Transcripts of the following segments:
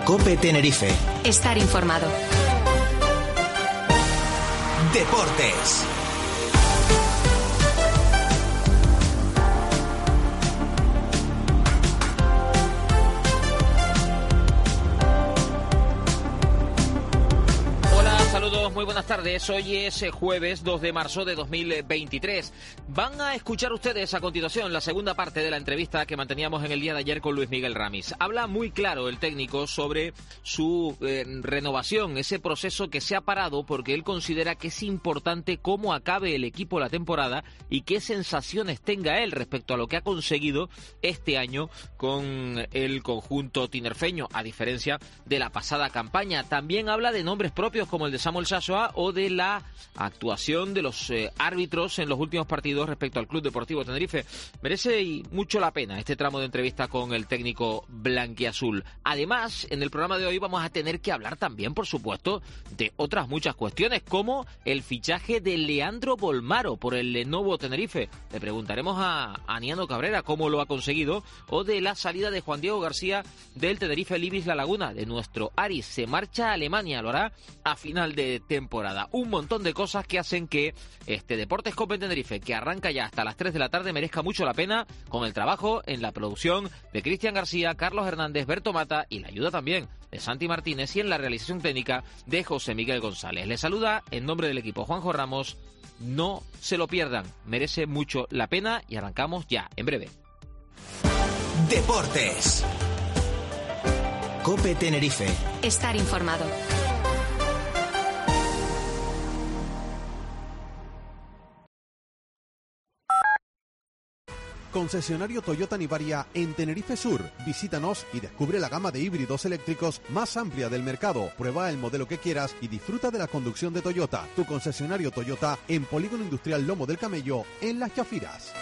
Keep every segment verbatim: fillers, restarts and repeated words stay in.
COPE Tenerife. Estar informado. Deportes. Saludos, muy buenas tardes. Hoy es jueves dos de marzo de dos mil veintitrés. Van a escuchar ustedes a continuación la segunda parte de la entrevista que manteníamos en el día de ayer con Luis Miguel Ramis. Habla muy claro el técnico sobre su eh, renovación, ese proceso que se ha parado porque él considera que es importante cómo acabe el equipo la temporada y qué sensaciones tenga él respecto a lo que ha conseguido este año con el conjunto tinerfeño, a diferencia de la pasada campaña. También habla de nombres propios como el de Samuel Sassoa o de la actuación de los eh, árbitros en los últimos partidos respecto al Club Deportivo Tenerife. Merece mucho la pena este tramo de entrevista con el técnico blanquiazul. Además, en el programa de hoy vamos a tener que hablar también, por supuesto, de otras muchas cuestiones, como el fichaje de Leandro Bolmaro por el Lenovo Tenerife. Le preguntaremos a Aniano Cabrera cómo lo ha conseguido, o de la salida de Juan Diego García del Tenerife Libis La Laguna, de nuestro Aris. Se marcha a Alemania, lo hará a final de temporada. Un montón de cosas que hacen que este Deportes COPE Tenerife, que arranca ya hasta las tres de la tarde, merezca mucho la pena, con el trabajo en la producción de Cristian García, Carlos Hernández, Berto Mata y la ayuda también de Santi Martínez, y en la realización técnica de José Miguel González. Les saluda en nombre del equipo Juanjo Ramos. No se lo pierdan, merece mucho la pena y arrancamos ya, en breve. Deportes. COPE Tenerife. Estar informado. Concesionario Toyota Nivaria en Tenerife Sur. Visítanos y descubre la gama de híbridos eléctricos más amplia del mercado. Prueba el modelo que quieras y disfruta de la conducción de Toyota. Tu concesionario Toyota en Polígono Industrial Lomo del Camello, en Las Chafiras.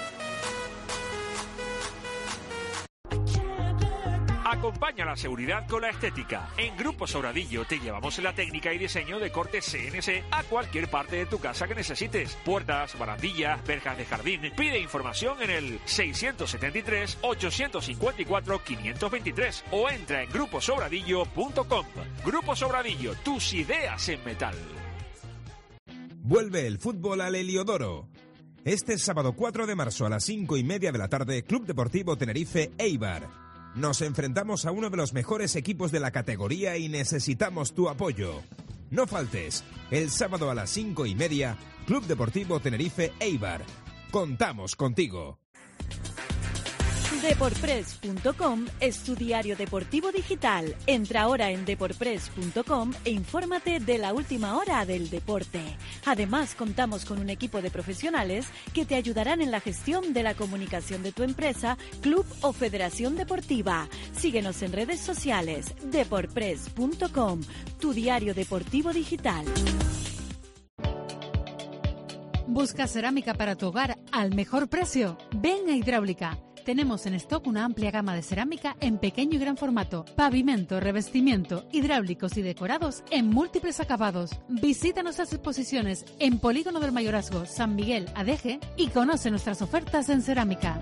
Acompaña la seguridad con la estética. En Grupo Sobradillo te llevamos la técnica y diseño de corte C N C a cualquier parte de tu casa que necesites. Puertas, barandillas, verjas de jardín. Pide información en el seiscientos setenta y tres, ochocientos cincuenta y cuatro, quinientos veintitrés o entra en grupo sobradillo punto com. Grupo Sobradillo, tus ideas en metal. Vuelve el fútbol al Heliodoro. Este sábado cuatro de marzo a las cinco y media de la tarde, Club Deportivo Tenerife Eibar. Nos enfrentamos a uno de los mejores equipos de la categoría y necesitamos tu apoyo. No faltes, el sábado a las cinco y media, Club Deportivo Tenerife Eibar. Contamos contigo. Deporpress punto com es tu diario deportivo digital. Entra ahora en deporpress punto com e infórmate de la última hora del deporte. Además, contamos con un equipo de profesionales que te ayudarán en la gestión de la comunicación de tu empresa, club o federación deportiva. Síguenos en redes sociales. Deporpress punto com, tu diario deportivo digital. ¿Busca cerámica para tu hogar al mejor precio? Ven a Hidráulica. Tenemos en stock una amplia gama de cerámica en pequeño y gran formato, pavimento, revestimiento, hidráulicos y decorados en múltiples acabados. Visita nuestras exposiciones en Polígono del Mayorazgo, San Miguel, Adeje, y conoce nuestras ofertas en cerámica.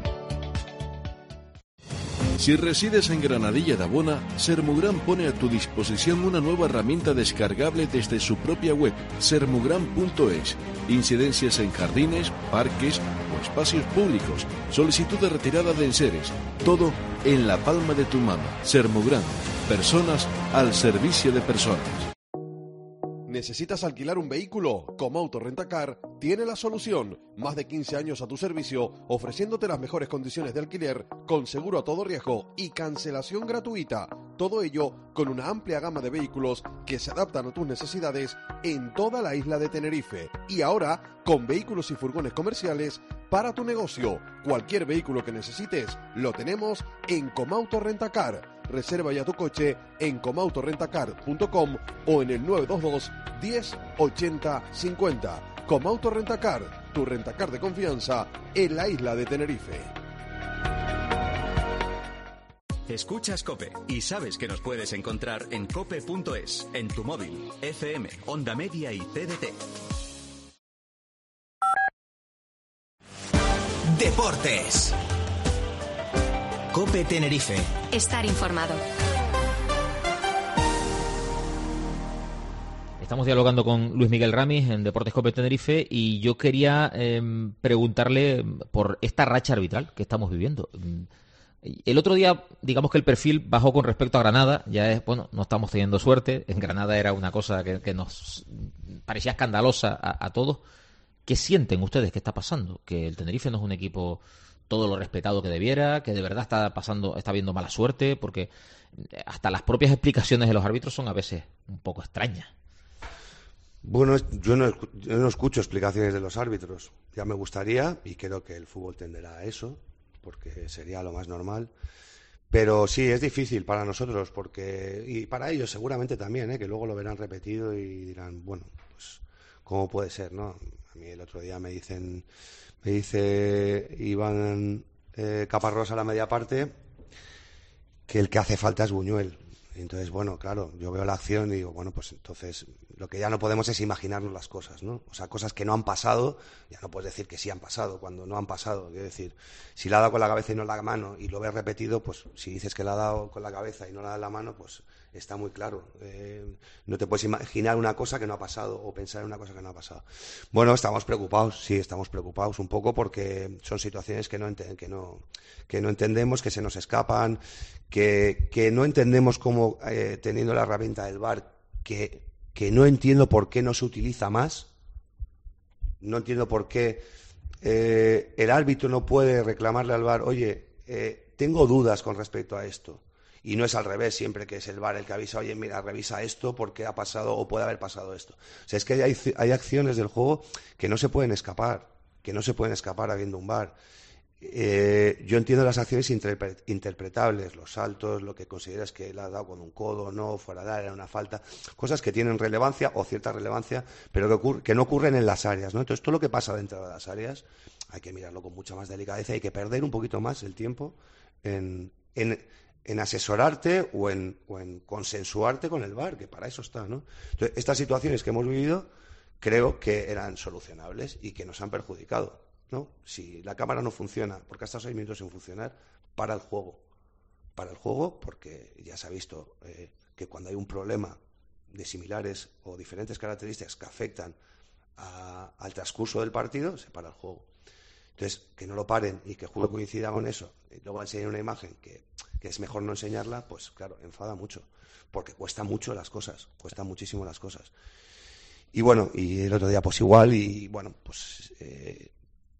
Si resides en Granadilla de Abona, Sermugran pone a tu disposición una nueva herramienta descargable desde su propia web, sermugran punto es. Incidencias en jardines, parques o espacios públicos, solicitud de retirada de enseres, todo en la palma de tu mano. Sermugran, personas al servicio de personas. ¿Necesitas alquilar un vehículo? Comauto Rentacar tiene la solución. Más de quince años a tu servicio, ofreciéndote las mejores condiciones de alquiler, con seguro a todo riesgo y cancelación gratuita. Todo ello con una amplia gama de vehículos que se adaptan a tus necesidades en toda la isla de Tenerife. Y ahora, con vehículos y furgones comerciales para tu negocio. Cualquier vehículo que necesites, lo tenemos en Comauto Rentacar. Reserva ya tu coche en comauto rentacar punto com o en el nueve dos dos, diez, ochenta, cincuenta. Comauto Rentacar, tu rentacar de confianza en la isla de Tenerife. Escuchas COPE y sabes que nos puedes encontrar en cope punto es, en tu móvil, F M, Onda Media y T D T. Deportes. COPE Tenerife. Estar informado. Estamos dialogando con Luis Miguel Ramis en Deportes COPE Tenerife y yo quería eh, preguntarle por esta racha arbitral que estamos viviendo. El otro día, digamos que el perfil bajó con respecto a Granada. Ya es, bueno, no estamos teniendo suerte. En Granada era una cosa que, que nos parecía escandalosa a, a todos. ¿Qué sienten ustedes que está pasando? Que el Tenerife no es un equipo todo lo respetado que debiera, que de verdad está pasando, está viendo mala suerte, porque hasta las propias explicaciones de los árbitros son a veces un poco extrañas. Bueno, yo no, yo no escucho explicaciones de los árbitros. Ya me gustaría, y creo que el fútbol tenderá a eso, porque sería lo más normal. Pero sí, es difícil para nosotros, porque y para ellos seguramente también, ¿eh? Que luego lo verán repetido y dirán, bueno, pues, ¿cómo puede ser, no? A mí el otro día me dicen, me dice Iván eh, Caparrós a la media parte que el que hace falta es Buñuel. Entonces, bueno, claro, yo veo la acción y digo, bueno, pues entonces lo que ya no podemos es imaginarnos las cosas, ¿no? O sea, cosas que no han pasado, ya no puedes decir que sí han pasado cuando no han pasado. Quiero decir, si le ha dado con la cabeza y no la mano y lo ves repetido, pues si dices que le ha dado con la cabeza y no le ha dado la mano, pues está muy claro. Eh, no te puedes imaginar una cosa que no ha pasado o pensar en una cosa que no ha pasado. Bueno, estamos preocupados, sí, estamos preocupados un poco porque son situaciones que no, ent- que no, que no entendemos, que se nos escapan, que, que no entendemos cómo, eh, teniendo la herramienta del V A R, que, que no entiendo por qué no se utiliza más, no entiendo por qué eh, el árbitro no puede reclamarle al V A R, oye, eh, tengo dudas con respecto a esto. Y no es al revés, siempre que es el V A R el que avisa, oye, mira, revisa esto porque ha pasado o puede haber pasado esto. O sea, es que hay, hay acciones del juego que no se pueden escapar, que no se pueden escapar habiendo un V A R. Eh, yo entiendo las acciones interpre- interpretables, los saltos, lo que consideras que le ha dado con un codo, no, fuera de área, era una falta, cosas que tienen relevancia o cierta relevancia, pero que, ocurre, que no ocurren en las áreas, ¿no? Entonces, todo lo que pasa dentro de las áreas hay que mirarlo con mucha más delicadeza, hay que perder un poquito más el tiempo en, en, en asesorarte o en, o en consensuarte con el V A R, que para eso está, ¿no? Entonces, estas situaciones que hemos vivido creo que eran solucionables y que nos han perjudicado, ¿no? Si la cámara no funciona, porque ha estado seis minutos sin funcionar, para el juego. Para el juego, porque ya se ha visto eh, que cuando hay un problema de similares o diferentes características que afectan a, al transcurso del partido, se para el juego. Entonces, que no lo paren y que el juego coincida con eso, y luego enseñar una imagen que, que es mejor no enseñarla, pues claro, enfada mucho, porque cuesta mucho las cosas, cuesta muchísimo las cosas. Y bueno, y el otro día pues igual, y bueno, pues... Eh,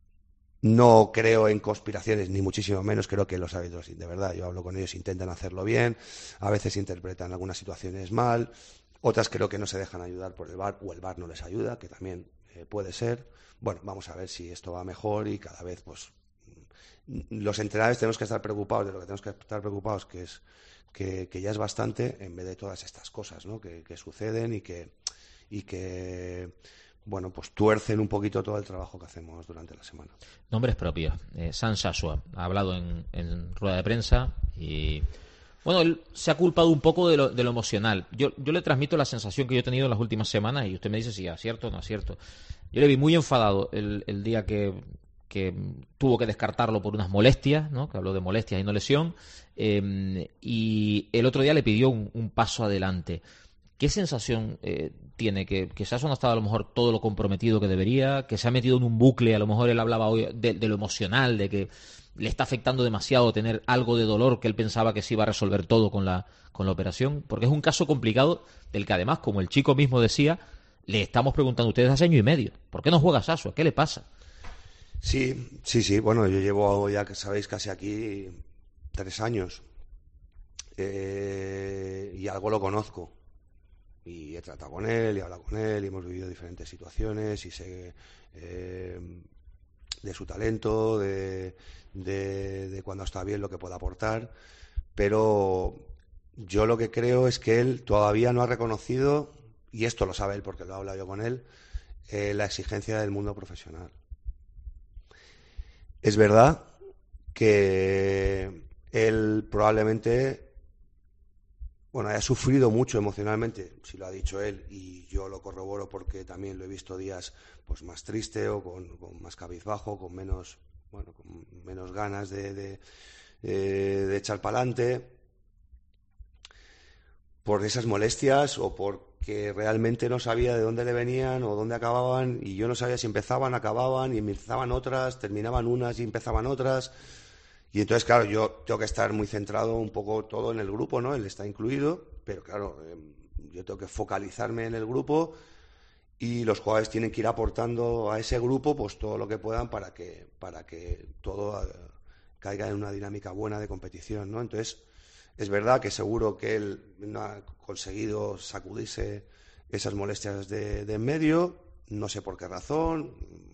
No creo en conspiraciones, ni muchísimo menos. Creo que los árbitros, de verdad, yo hablo con ellos, intentan hacerlo bien. A veces interpretan algunas situaciones mal. Otras creo que no se dejan ayudar por el V A R o el V A R no les ayuda, que también eh, puede ser. Bueno, vamos a ver si esto va mejor y cada vez, pues, los entrenadores tenemos que estar preocupados de lo que tenemos que estar preocupados, que es que, que ya es bastante, en vez de todas estas cosas, ¿no? que, que suceden y que... Y que bueno, pues tuercen un poquito todo el trabajo que hacemos durante la semana. Nombres propios. Eh, San Sasua ha hablado en, en rueda de prensa y, bueno, él se ha culpado un poco de lo, de lo emocional. Yo, yo le transmito la sensación que yo he tenido en las últimas semanas y usted me dice si es cierto o no es cierto. Yo le vi muy enfadado el, el día que, que tuvo que descartarlo por unas molestias, ¿no? Que habló de molestias y no lesión, eh, y el otro día le pidió un, un paso adelante. ¿Qué sensación eh, tiene? ¿Que, que Sasso no ha estado a lo mejor todo lo comprometido que debería? ¿Que se ha metido en un bucle? A lo mejor él hablaba hoy de, de lo emocional, de que le está afectando demasiado tener algo de dolor que él pensaba que se iba a resolver todo con la, con la operación. Porque es un caso complicado del que además, como el chico mismo decía, le estamos preguntando a ustedes hace año y medio. ¿Por qué no juega Sasso? ¿Qué le pasa? Sí, sí, sí. Bueno, yo llevo ya, que sabéis, casi aquí tres años. Eh, y algo lo conozco. Y he tratado con él, y he hablado con él, y hemos vivido diferentes situaciones, y sé eh, de su talento, de, de, de cuando está bien lo que puede aportar, pero yo lo que creo es que él todavía no ha reconocido, y esto lo sabe él porque lo he hablado yo con él, eh, la exigencia del mundo profesional. Es verdad que él probablemente... Bueno, ha sufrido mucho emocionalmente, si lo ha dicho él, y yo lo corroboro porque también lo he visto días pues más triste o con, con más cabizbajo, con menos, bueno, con menos ganas de, de, de, de echar para adelante, por esas molestias o por que realmente no sabía de dónde le venían o dónde acababan, y yo no sabía si empezaban, acababan, y empezaban otras, terminaban unas y empezaban otras. Y entonces, claro, yo tengo que estar muy centrado un poco todo en el grupo, ¿no? Él está incluido, pero claro, eh, yo tengo que focalizarme en el grupo, y los jugadores tienen que ir aportando a ese grupo pues todo lo que puedan para que, para que todo eh, caiga en una dinámica buena de competición, ¿no? Entonces, es verdad que seguro que él no ha conseguido sacudirse esas molestias de, de en medio, no sé por qué razón,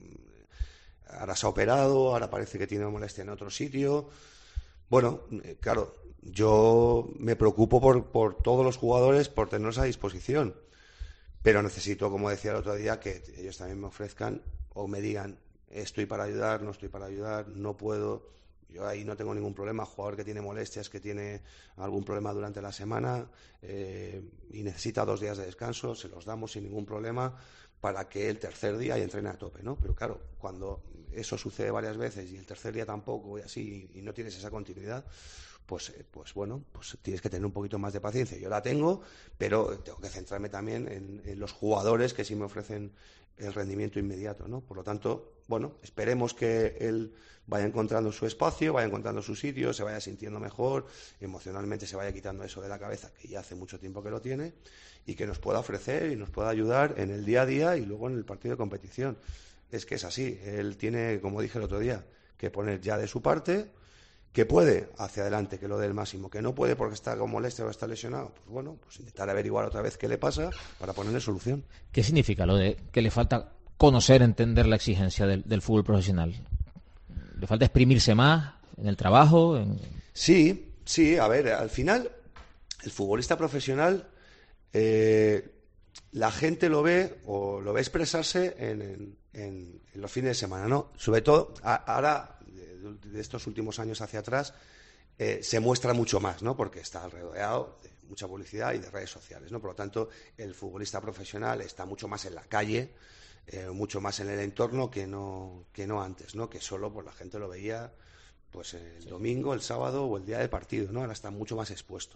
ahora se ha operado, ahora parece que tiene molestia en otro sitio. Bueno, eh, claro, yo me preocupo por, por todos los jugadores, por tenerlos a disposición, pero necesito, como decía el otro día, que ellos también me ofrezcan o me digan, estoy para ayudar, no estoy para ayudar, no puedo. Yo ahí no tengo ningún problema. Jugador que tiene molestias, que tiene algún problema durante la semana eh, y necesita dos días de descanso, se los damos sin ningún problema para que el tercer día y entrene a tope, ¿no? Pero claro, cuando eso sucede varias veces y el tercer día tampoco y así, y no tienes esa continuidad, pues, eh, pues bueno, pues tienes que tener un poquito más de paciencia. Yo la tengo, pero tengo que centrarme también en, en los jugadores que sí me ofrecen el rendimiento inmediato, ¿no? Por lo tanto, bueno, esperemos que él vaya encontrando su espacio, vaya encontrando su sitio, se vaya sintiendo mejor, emocionalmente se vaya quitando eso de la cabeza, que ya hace mucho tiempo que lo tiene, y que nos pueda ofrecer y nos pueda ayudar en el día a día y luego en el partido de competición. Es que es así, él tiene, como dije el otro día, que poner ya de su parte, que puede hacia adelante, que lo dé el máximo, que no puede porque está con molestia o está lesionado, pues bueno, pues intentar averiguar otra vez qué le pasa para ponerle solución. ¿Qué significa lo de que le falta conocer, entender la exigencia del, del fútbol profesional? ¿Le falta exprimirse más en el trabajo? En... Sí, sí, a ver, al final el futbolista profesional eh, la gente lo ve o lo ve expresarse en, en, en, en los fines de semana, ¿no? Sobre todo a, ahora, de, de estos últimos años hacia atrás, eh, se muestra mucho más, ¿no? Porque está rodeado de mucha publicidad y de redes sociales, ¿no? Por lo tanto, el futbolista profesional está mucho más en la calle, eh, mucho más en el entorno que no, que no antes, ¿no? Que solo pues, la gente lo veía pues el sí. domingo, el sábado o el día del partido, ¿no? Ahora está mucho más expuesto.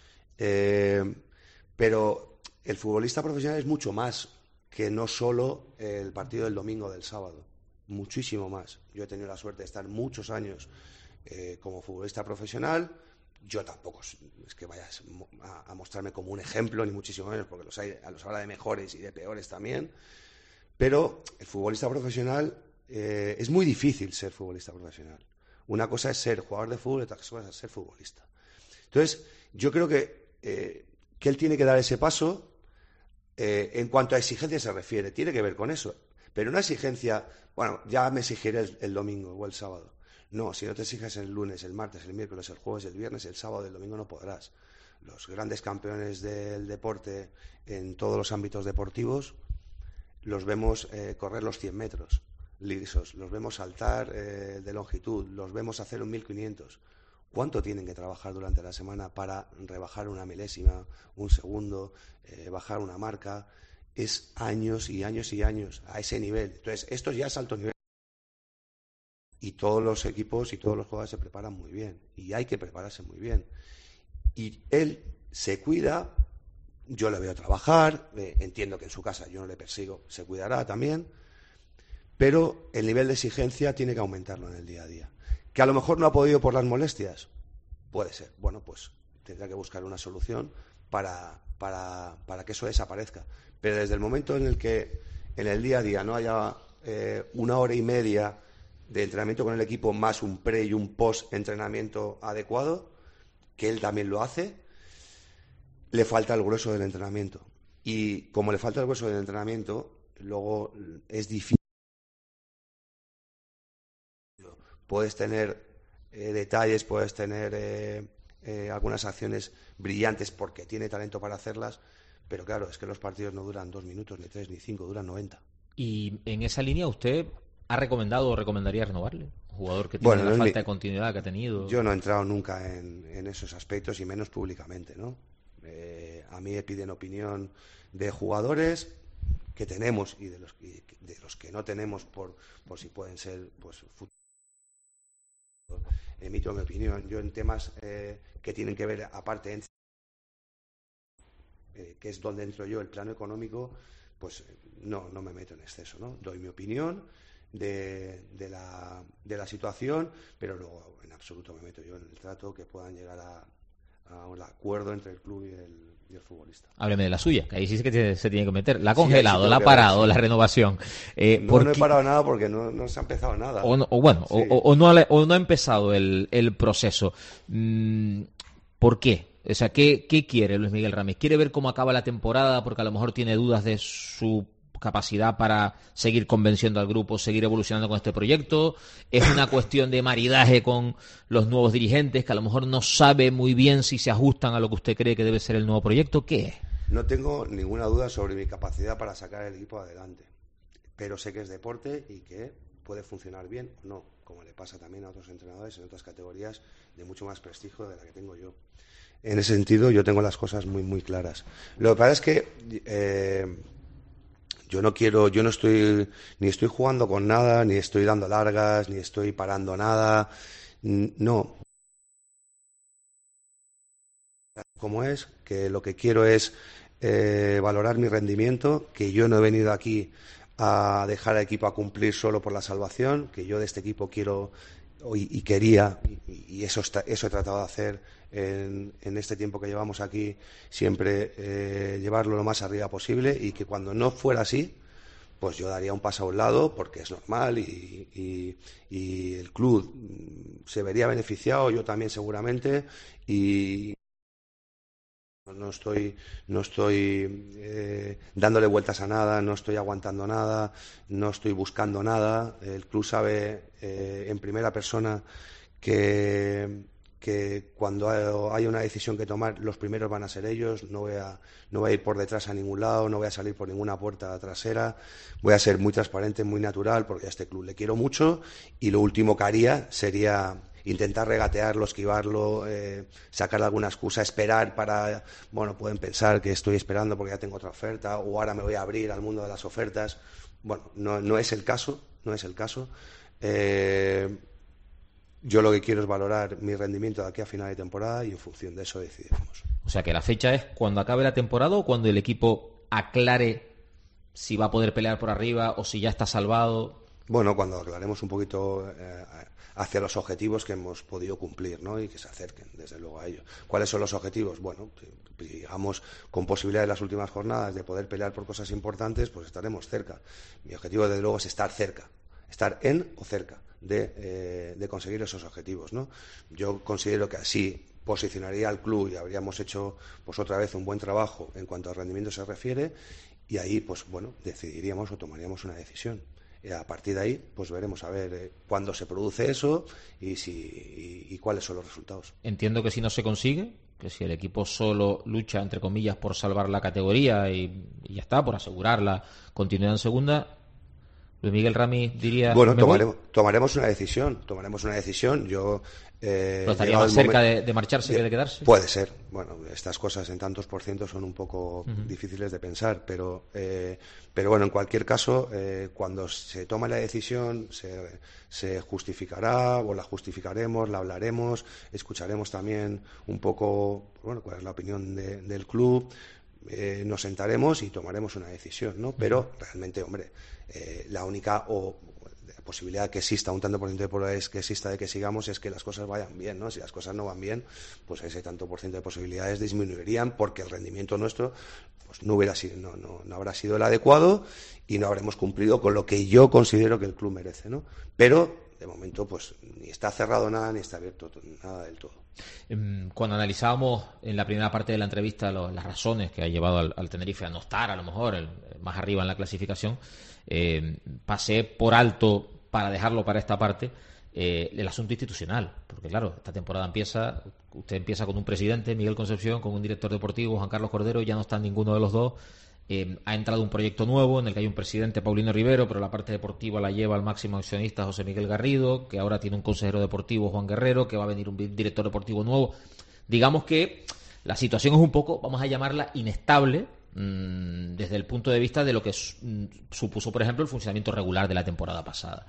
Eh, pero el futbolista profesional es mucho más que no solo el partido del domingo o del sábado, muchísimo más. Yo he tenido la suerte de estar muchos años eh, como futbolista profesional. Yo tampoco es que vayas a, a mostrarme como un ejemplo, ni muchísimo menos, porque los hay, los habla de mejores y de peores también. Pero el futbolista profesional eh, es muy difícil ser futbolista profesional. Una cosa es ser jugador de fútbol y otra cosa es ser futbolista. Entonces, yo creo que, eh, que él tiene que dar ese paso eh, en cuanto a exigencia se refiere. Tiene que ver con eso. Pero una exigencia, bueno, ya me exigiré el, el domingo o el sábado. No, si no te exiges el lunes, el martes, el miércoles, el jueves, el viernes, el sábado, el domingo no podrás. Los grandes campeones del deporte en todos los ámbitos deportivos los vemos eh, correr los cien metros lisos, los vemos saltar eh, de longitud, los vemos hacer un mil quinientos. ¿Cuánto tienen que trabajar durante la semana para rebajar una milésima, un segundo, eh, bajar una marca? Es años y años y años a ese nivel. Entonces, esto ya es alto nivel. Y todos los equipos y todos los jugadores se preparan muy bien. Y hay que prepararse muy bien. Y él se cuida, yo le veo trabajar, eh, entiendo que en su casa yo no le persigo, se cuidará también, pero el nivel de exigencia tiene que aumentarlo en el día a día. ¿Que a lo mejor no ha podido por las molestias? Puede ser. Bueno, pues tendrá que buscar una solución para, para, para que eso desaparezca. Pero desde el momento en el que en el día a día no haya eh, una hora y media de entrenamiento con el equipo más un pre y un post entrenamiento adecuado, que él también lo hace, le falta el grueso del entrenamiento. Y como le falta el grueso del entrenamiento, luego es difícil. Puedes tener eh, detalles, puedes tener eh, eh, algunas acciones brillantes porque tiene talento para hacerlas, pero claro, es que los partidos no duran dos minutos, ni tres, ni cinco, duran noventa. Y en esa línea, ¿usted ha recomendado o recomendaría renovarle? Un jugador que tiene bueno, la no falta mi... de continuidad que ha tenido. Yo no he entrado nunca en, en esos aspectos y menos públicamente, ¿no? Eh, a mí me piden opinión de jugadores que tenemos y de los, y de los que no tenemos por, por si pueden ser pues emito mi opinión. Yo en temas eh, que tienen que ver aparte en... eh, que es donde entro yo, el plano económico, pues no, no me meto en exceso, ¿no? Doy mi opinión de, de, la, de la situación, pero luego en absoluto me meto yo en el trato que puedan llegar a, a un acuerdo entre el club y el, y el futbolista. Hábleme de la suya, que ahí sí que tiene, se tiene que meter. La ha congelado, sí, la ha parado, ver, sí. la renovación. Eh, no, porque... no he parado nada porque no, no se ha empezado nada. O, no, o bueno, sí. o, o, no ha, o no ha empezado el, el proceso. Mm, ¿Por qué? O sea, ¿qué, ¿qué quiere Luis Miguel Ramis? ¿Quiere ver cómo acaba la temporada porque a lo mejor tiene dudas de su capacidad para seguir convenciendo al grupo, seguir evolucionando con este proyecto? ¿Es una cuestión de maridaje con los nuevos dirigentes que a lo mejor no sabe muy bien si se ajustan a lo que usted cree que debe ser el nuevo proyecto? ¿Qué es? No tengo ninguna duda sobre mi capacidad para sacar el equipo adelante, pero sé que es deporte y que puede funcionar bien o no, como le pasa también a otros entrenadores en otras categorías de mucho más prestigio de la que tengo yo. En ese sentido yo tengo las cosas muy muy claras. Lo que pasa es que eh, yo no quiero, yo no estoy, ni estoy jugando con nada, ni estoy dando largas, ni estoy parando nada, no. Como es, que lo que quiero es eh, valorar mi rendimiento, que yo no he venido aquí a dejar al equipo a cumplir solo por la salvación, que yo de este equipo quiero y, y quería, y, y eso, está, eso he tratado de hacer en, en este tiempo que llevamos aquí, siempre eh, llevarlo lo más arriba posible, y que cuando no fuera así, pues yo daría un paso a un lado, porque es normal y, y, y el club se vería beneficiado, yo también seguramente, y no estoy, no estoy eh, dándole vueltas a nada, no estoy aguantando nada, no estoy buscando nada. El club sabe eh, en primera persona que, que cuando hay una decisión que tomar, los primeros van a ser ellos. No voy a, no voy a ir por detrás a ningún lado, no voy a salir por ninguna puerta trasera. Voy a ser muy transparente, muy natural, porque a este club le quiero mucho, y lo último que haría sería intentar regatearlo, esquivarlo, eh, sacar alguna excusa, esperar para, bueno, pueden pensar que estoy esperando porque ya tengo otra oferta, o ahora me voy a abrir al mundo de las ofertas. Bueno, no, no es el caso, no es el caso. Eh, yo lo que quiero es valorar mi rendimiento de aquí a final de temporada, y en función de eso decidiremos. O sea que la fecha es cuando acabe la temporada, o cuando el equipo aclare si va a poder pelear por arriba o si ya está salvado. Bueno, cuando aclaremos un poquito eh, hacia los objetivos que hemos podido cumplir, ¿no? Y que se acerquen, desde luego, a ellos. ¿Cuáles son los objetivos? Bueno, digamos, con posibilidad en las últimas jornadas de poder pelear por cosas importantes, pues estaremos cerca. Mi objetivo, desde luego, es estar cerca, estar en o cerca de, eh, de conseguir esos objetivos, ¿no? Yo considero que así posicionaría al club y habríamos hecho, pues otra vez, un buen trabajo en cuanto al rendimiento se refiere, y ahí, pues bueno, decidiríamos o tomaríamos una decisión. Y a partir de ahí, pues veremos a ver eh, cuándo se produce eso y, si, y, y cuáles son los resultados. Entiendo que si no se consigue, que si el equipo solo lucha, entre comillas, por salvar la categoría y, y ya está, por asegurar la continuidad en segunda, Luis Miguel Ramis diría... Bueno, tomaremos, tomaremos una decisión, tomaremos una decisión. Yo... Eh, ¿Pero estaría más cerca de, de marcharse de, que de quedarse? Puede ser. Bueno, estas cosas en tantos por ciento son un poco uh-huh. difíciles de pensar, pero eh, pero bueno, en cualquier caso, eh, cuando se tome la decisión, se, se justificará, o la justificaremos, la hablaremos, escucharemos también un poco, bueno, cuál es la opinión de, del club, eh, nos sentaremos y tomaremos una decisión, ¿no? Pero realmente, hombre, eh, la única o la posibilidad que exista, un tanto por ciento de probabilidades que exista de que sigamos, es que las cosas vayan bien, ¿no? Si las cosas no van bien, pues ese tanto por ciento de posibilidades disminuirían, porque el rendimiento nuestro pues no hubiera sido, no, no, no habrá sido el adecuado, y no habremos cumplido con lo que yo considero que el club merece, ¿no? Pero de momento pues ni está cerrado nada, ni está abierto nada del todo. Cuando analizábamos en la primera parte de la entrevista lo, las razones que ha llevado al, al Tenerife a no estar a lo mejor el, más arriba en la clasificación, eh, pasé por alto, para dejarlo para esta parte, eh, el asunto institucional, porque claro, esta temporada empieza, usted empieza con un presidente, Miguel Concepción, con un director deportivo, Juan Carlos Cordero, ya no está ninguno de los dos. Eh, ha entrado un proyecto nuevo en el que hay un presidente, Paulino Rivero, pero la parte deportiva la lleva el máximo accionista José Miguel Garrido, que ahora tiene un consejero deportivo, Juan Guerrero, que va a venir un director deportivo nuevo. Digamos que la situación es un poco, vamos a llamarla, inestable, mmm, desde el punto de vista de lo que mmm, supuso, por ejemplo, el funcionamiento regular de la temporada pasada.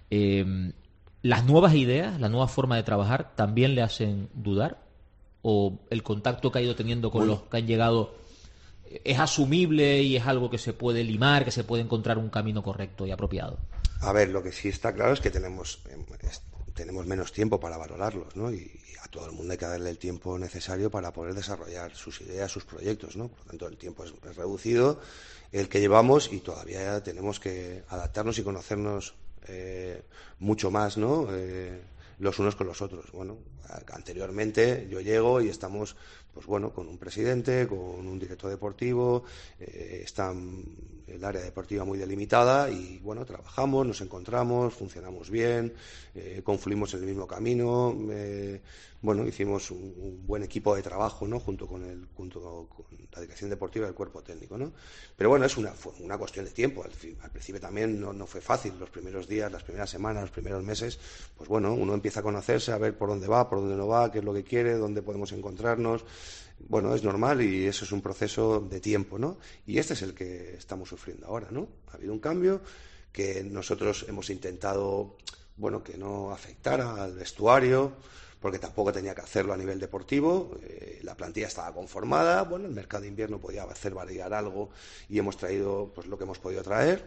Eh, ¿Las nuevas ideas, la nueva forma de trabajar, también le hacen dudar? ¿O el contacto que ha ido teniendo con bueno. los que han llegado ¿Es asumible y es algo que se puede limar, que se puede encontrar un camino correcto y apropiado? A ver, lo que sí está claro es que tenemos, tenemos menos tiempo para valorarlos, ¿no? Y, y a todo el mundo hay que darle el tiempo necesario para poder desarrollar sus ideas, sus proyectos, ¿no? Por lo tanto, el tiempo es, es reducido, el que llevamos, y todavía tenemos que adaptarnos y conocernos eh, mucho más, ¿no? Eh, los unos con los otros. Bueno, anteriormente yo llego y estamos, pues bueno, con un presidente, con un director deportivo, eh, está el área deportiva muy delimitada y, bueno, trabajamos, nos encontramos, funcionamos bien, eh, confluimos en el mismo camino, eh, bueno, hicimos un, un buen equipo de trabajo, ¿no? Junto con el, junto con la dirección deportiva y el cuerpo técnico, ¿no? Pero bueno, es una, fue una cuestión de tiempo. Al, fin, al principio también no, no fue fácil. Los primeros días, las primeras semanas, los primeros meses, pues bueno, uno empieza a conocerse, a ver por dónde va, por dónde no va, qué es lo que quiere, dónde podemos encontrarnos. Bueno, es normal y eso es un proceso de tiempo, ¿no? Y este es el que estamos sufriendo ahora, ¿no? Ha habido un cambio que nosotros hemos intentado, bueno, que no afectara al vestuario, porque tampoco tenía que hacerlo a nivel deportivo. Eh, la plantilla estaba conformada, bueno, el mercado de invierno podía hacer variar algo y hemos traído, pues, lo que hemos podido traer.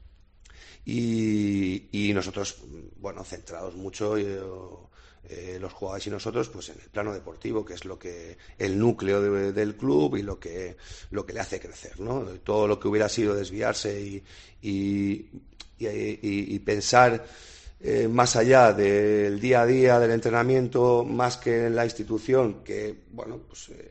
Y, y nosotros, bueno, centrados mucho, eh, eh, los jugadores y nosotros, pues en el plano deportivo, que es lo que el núcleo de, del club y lo que lo que le hace crecer, ¿no? Todo lo que hubiera sido desviarse y, y, y, y, y pensar Eh, más allá del día a día del entrenamiento, más que en la institución, que, bueno, pues eh,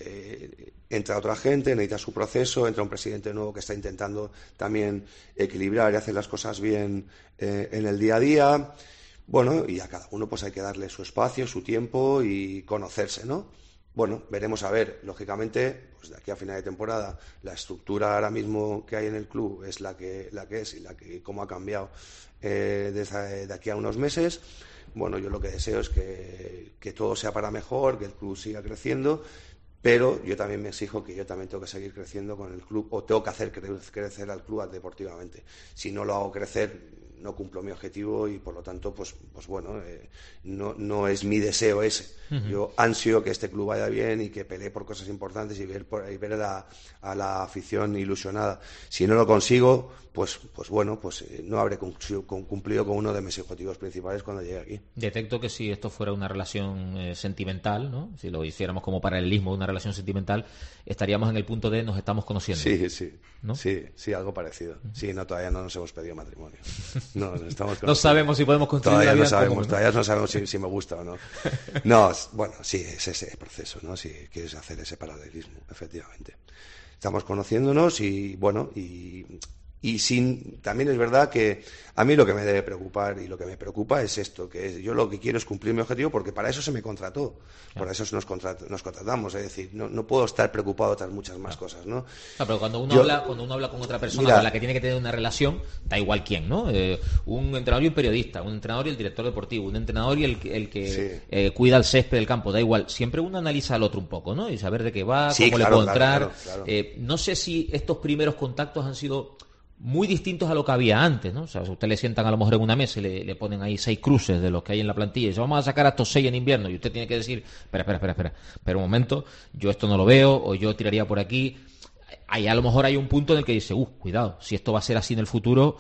eh, entra otra gente, necesita su proceso, entra un presidente nuevo que está intentando también equilibrar y hacer las cosas bien eh, en el día a día. Bueno, y a cada uno pues hay que darle su espacio, su tiempo y conocerse, ¿no? Bueno, veremos a ver, lógicamente, pues de aquí a final de temporada, la estructura ahora mismo que hay en el club es la que, la que es y la que cómo ha cambiado eh, desde de aquí a unos meses. Bueno, yo lo que deseo es que, que todo sea para mejor, que el club siga creciendo, pero yo también me exijo que yo también tengo que seguir creciendo con el club, o tengo que hacer cre- crecer al club deportivamente. Si no lo hago crecer, no cumplo mi objetivo y, por lo tanto, pues, pues bueno, eh, no, no es mi deseo ese. Uh-huh. Yo ansio que este club vaya bien y que pelee por cosas importantes y ver, por, y ver a, la, a la afición ilusionada. Si no lo consigo, pues, pues bueno, pues eh, no habré cumplido con uno de mis objetivos principales cuando llegue aquí. Detecto que si esto fuera una relación eh, sentimental, ¿no? Si lo hiciéramos como paralelismo de una relación sentimental, estaríamos en el punto de nos estamos conociendo. Sí, sí, ¿no? Sí, sí, algo parecido. Sí, no, todavía no nos hemos pedido matrimonio. No, nos estamos no sabemos si podemos construir todavía la vida no sabemos, común, ¿no? Todavía no sabemos si, si me gusta o no. No, bueno, sí, es ese proceso, ¿no? Si quieres hacer ese paralelismo, efectivamente. Estamos conociéndonos y, bueno, y... Y sin, también es verdad que a mí lo que me debe preocupar y lo que me preocupa es esto, que es, yo lo que quiero es cumplir mi objetivo porque para eso se me contrató, claro. Por eso nos, contrat, nos contratamos, es decir, no, no puedo estar preocupado de otras muchas más cosas, ¿no? No, pero cuando uno, yo, habla, cuando uno habla con otra persona mira, con la que tiene que tener una relación, da igual quién, ¿no? Eh, un entrenador y un periodista, un entrenador y el director deportivo, un entrenador y el, el que sí. eh, cuida el césped del campo, da igual, siempre uno analiza al otro un poco, ¿no? Y saber de qué va, sí, cómo claro, le puedo claro, entrar. Claro, claro. Eh, no sé si estos primeros contactos han sido muy distintos a lo que había antes, ¿no? O sea, si usted le sientan a lo mejor en una mesa y le, le ponen ahí seis cruces de los que hay en la plantilla y dice, vamos a sacar a estos seis en invierno, y usted tiene que decir, espera, espera, espera, espera, espera un momento, yo esto no lo veo, o yo tiraría por aquí. Ahí a lo mejor hay un punto en el que dice, uh, cuidado, si esto va a ser así en el futuro,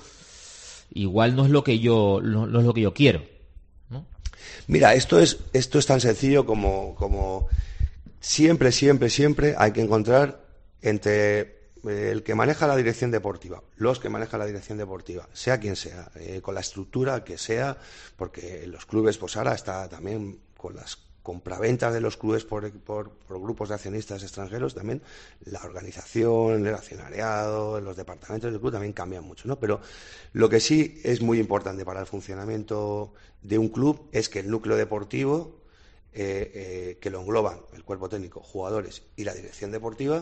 igual no es lo que yo, no, no es lo que yo quiero, ¿no? Mira, esto es, esto es tan sencillo como, como siempre, siempre, siempre hay que encontrar entre el que maneja la dirección deportiva, los que manejan la dirección deportiva, sea quien sea, eh, con la estructura que sea, porque los clubes, pues ahora está también con las compraventas de los clubes por, por, por grupos de accionistas extranjeros, también la organización, el accionariado, los departamentos del club también cambian mucho, ¿no? Pero lo que sí es muy importante para el funcionamiento de un club es que el núcleo deportivo, eh, eh, que lo engloban el cuerpo técnico, jugadores y la dirección deportiva,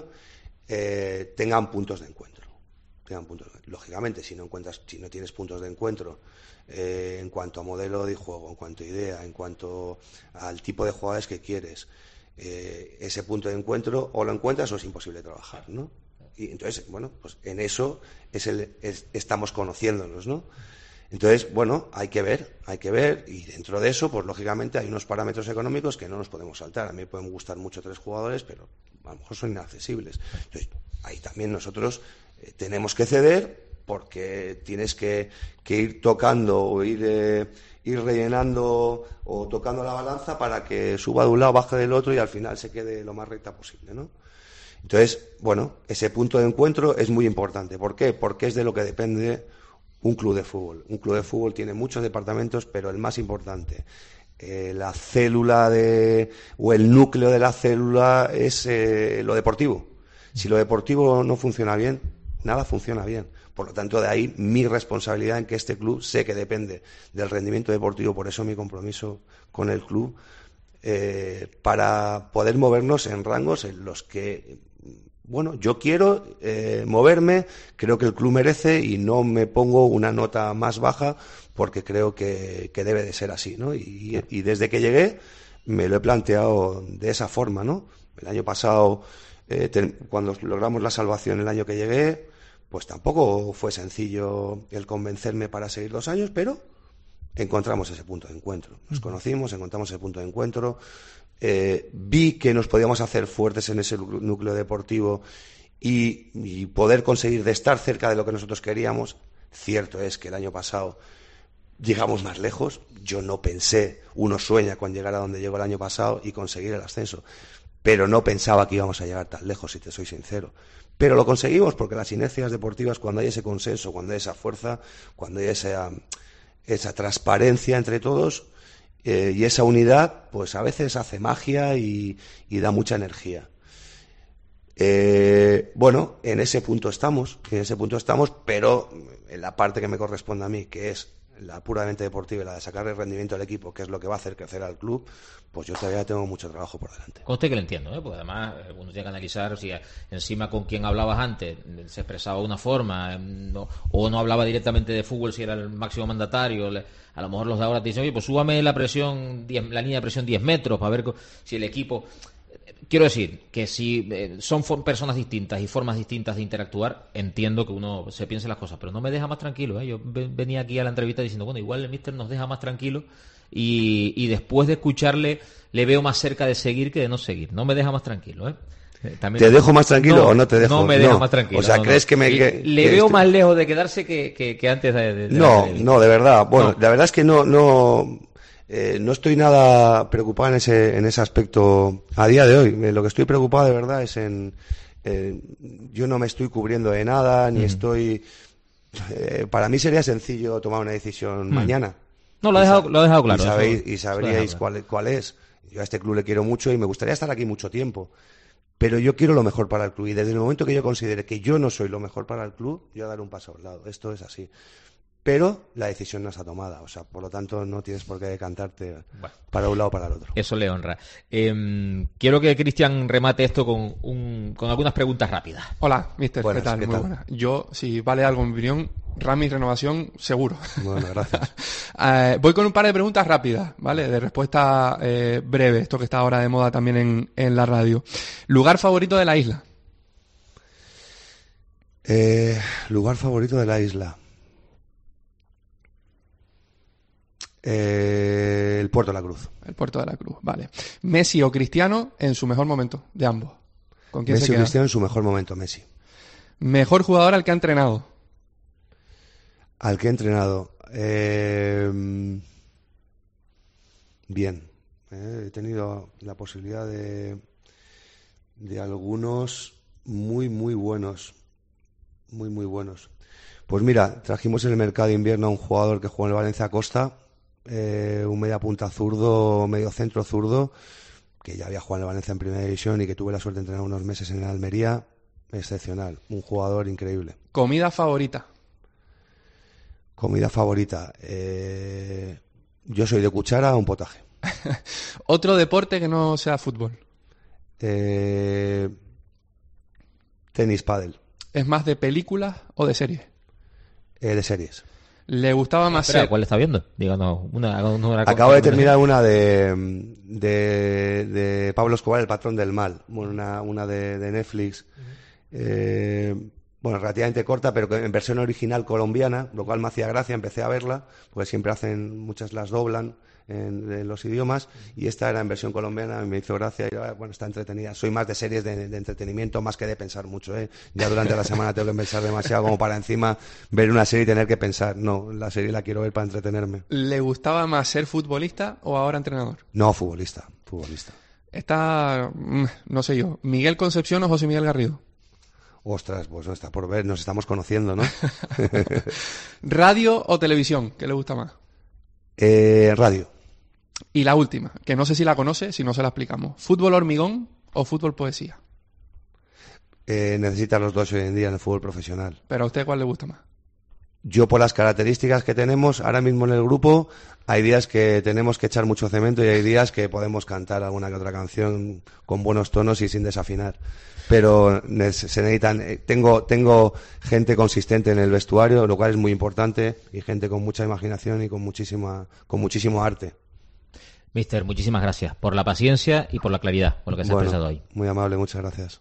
Eh, tengan puntos de encuentro, tengan puntos de... lógicamente si no encuentras, si no tienes puntos de encuentro eh, en cuanto a modelo de juego, en cuanto a idea, en cuanto al tipo de jugadores que quieres, eh, ese punto de encuentro o lo encuentras o es imposible trabajar, ¿no? Y entonces, bueno, pues en eso es el, es, estamos conociéndonos, ¿no? Entonces, bueno, hay que ver, hay que ver, y dentro de eso, pues lógicamente hay unos parámetros económicos que no nos podemos saltar. A mí me pueden gustar mucho tres jugadores, pero a lo mejor son inaccesibles. Entonces, ahí también nosotros eh, tenemos que ceder, porque tienes que, que ir tocando o ir, eh, ir rellenando o tocando la balanza para que suba de un lado, baje del otro y al final se quede lo más recta posible, ¿no? Entonces, bueno, ese punto de encuentro es muy importante. ¿Por qué? Porque es de lo que depende un club de fútbol. Un club de fútbol tiene muchos departamentos, pero el más importante, eh, la célula de, o el núcleo de la célula es eh, lo deportivo. Si lo deportivo no funciona bien, nada funciona bien. Por lo tanto, de ahí mi responsabilidad en que este club sé que depende del rendimiento deportivo, por eso mi compromiso con el club, eh, para poder movernos en rangos en los que, bueno, yo quiero eh, moverme, creo que el club merece y no me pongo una nota más baja porque creo que, que debe de ser así, ¿no? Y, y desde que llegué me lo he planteado de esa forma, ¿no? El año pasado, eh, ten, cuando logramos la salvación el año que llegué, pues tampoco fue sencillo el convencerme para seguir dos años, pero encontramos ese punto de encuentro. Nos conocimos, encontramos ese punto de encuentro. Eh, vi que nos podíamos hacer fuertes en ese núcleo deportivo y, y poder conseguir de estar cerca de lo que nosotros queríamos. Cierto es que el año pasado llegamos más lejos. Yo no pensé, uno sueña con llegar a donde llegó el año pasado y conseguir el ascenso, pero no pensaba que íbamos a llegar tan lejos, si te soy sincero. Pero lo conseguimos porque las inercias deportivas, cuando hay ese consenso, cuando hay esa fuerza, cuando hay esa, esa transparencia entre todos eh, y esa unidad, pues a veces hace magia y, y da mucha energía. Eh, bueno, en ese punto estamos, en ese punto estamos, pero en la parte que me corresponde a mí, que es la puramente deportiva y la de sacar el rendimiento al equipo, que es lo que va a hacer crecer al club, pues yo todavía tengo mucho trabajo por delante. Conste que lo entiendo, ¿eh? Porque además uno tiene que analizar si encima con quien hablabas antes se expresaba de una forma no, o no hablaba directamente de fútbol si era el máximo mandatario. Le, a lo mejor los de ahora te dicen, oye, pues súbame la presión, diez, la línea de presión diez metros para ver si el equipo... Quiero decir que si eh, son personas distintas y formas distintas de interactuar, entiendo que uno se piense las cosas, pero no me deja más tranquilo, ¿eh? Yo venía aquí a la entrevista diciendo, bueno, igual el míster nos deja más tranquilo y, y después de escucharle le veo más cerca de seguir que de no seguir. No me deja más tranquilo, ¿eh? También ¿Te dejo más tranquilo no, o no te dejo? No me deja no. más tranquilo. O sea, no, ¿crees no. que me... Que, le que veo este... más lejos de quedarse que, que, que antes de... de, de no, de... no, de verdad. Bueno, no. la verdad es que no... no... Eh, no estoy nada preocupado en ese en ese aspecto a día de hoy. Eh, lo que estoy preocupado de verdad es en... Eh, yo no me estoy cubriendo de nada, ni mm. estoy... Eh, para mí sería sencillo tomar una decisión mm. mañana. No, lo ha dejado, lo ha dejado claro. Y, sabéis, y sabríais cuál, cuál es. Yo a este club le quiero mucho y me gustaría estar aquí mucho tiempo. Pero yo quiero lo mejor para el club. Y desde el momento que yo considere que yo no soy lo mejor para el club, yo voy a dar un paso a un lado. Esto es así. Pero la decisión no está tomada, o sea, por lo tanto no tienes por qué decantarte bueno, para un lado o para el otro. Eso le honra. Eh, quiero que Cristian remate esto con, un, con algunas preguntas rápidas. Hola, mister, Buenas, ¿qué tal? ¿qué Muy tal? buena. Yo, si vale algo en mi opinión, Ramis renovación, seguro. Bueno, gracias. eh, voy con un par de preguntas rápidas, ¿vale? De respuesta eh, breve, esto que está ahora de moda también en, en la radio. ¿Lugar favorito de la isla? Eh, lugar favorito de la isla. Eh, el Puerto de la Cruz. El Puerto de la Cruz, vale. ¿Messi o Cristiano en su mejor momento, de ambos? ¿Con quién Messi se o queda? Cristiano en su mejor momento, Messi. ¿Mejor jugador al que ha entrenado? Al que he entrenado. Eh, bien. Eh, he tenido la posibilidad de, de algunos muy, muy buenos. Muy, muy buenos. Pues mira, trajimos en el mercado de invierno a un jugador que jugó en el Valencia Costa. Eh, un media punta zurdo, medio centro zurdo, que ya había jugado en el Valencia en primera división y que tuve la suerte de entrenar unos meses en el Almería. Excepcional, un jugador increíble. ¿Comida favorita? Comida favorita. Eh, yo soy de cuchara, un potaje. ¿Otro deporte que no sea fútbol? Eh, tenis, pádel. ¿Es más de películas o de series? Eh, de series. ¿Le gustaba más Espera, ser... ¿cuál está viendo? Díganos una, una, una Acabo de terminar una de, de, de Pablo Escobar, El patrón del mal. Bueno, una, una de, de Netflix. Uh-huh. Eh, bueno, relativamente corta, pero en versión original colombiana, lo cual me hacía gracia, empecé a verla, porque siempre hacen, muchas las doblan en, en los idiomas, y esta era en versión colombiana, me hizo gracia, y bueno, está entretenida. Soy más de series de, de entretenimiento más que de pensar mucho, ¿eh? Ya durante la semana tengo que pensar demasiado como para encima ver una serie y tener que pensar. No, la serie la quiero ver para entretenerme. ¿Le gustaba más ser futbolista o ahora entrenador? No, futbolista, futbolista. Está, no sé yo, ¿Miguel Concepción o José Miguel Garrido? Ostras, pues no está por ver, nos estamos conociendo, ¿no? ¿Radio o televisión? ¿Qué le gusta más? Eh, radio. Y la última, que no sé si la conoce, si no se la explicamos. ¿Fútbol hormigón o fútbol poesía? Eh, necesita los dos hoy en día en el fútbol profesional. ¿Pero a usted cuál le gusta más? Yo, por las características que tenemos ahora mismo en el grupo, hay días que tenemos que echar mucho cemento y hay días que podemos cantar alguna que otra canción con buenos tonos y sin desafinar. Pero se necesitan, tengo, tengo gente consistente en el vestuario, lo cual es muy importante, y gente con mucha imaginación y con muchísima, con muchísimo arte. Mister, muchísimas gracias por la paciencia y por la claridad, por lo que se ha Bueno, expresado hoy. Muy amable, muchas gracias.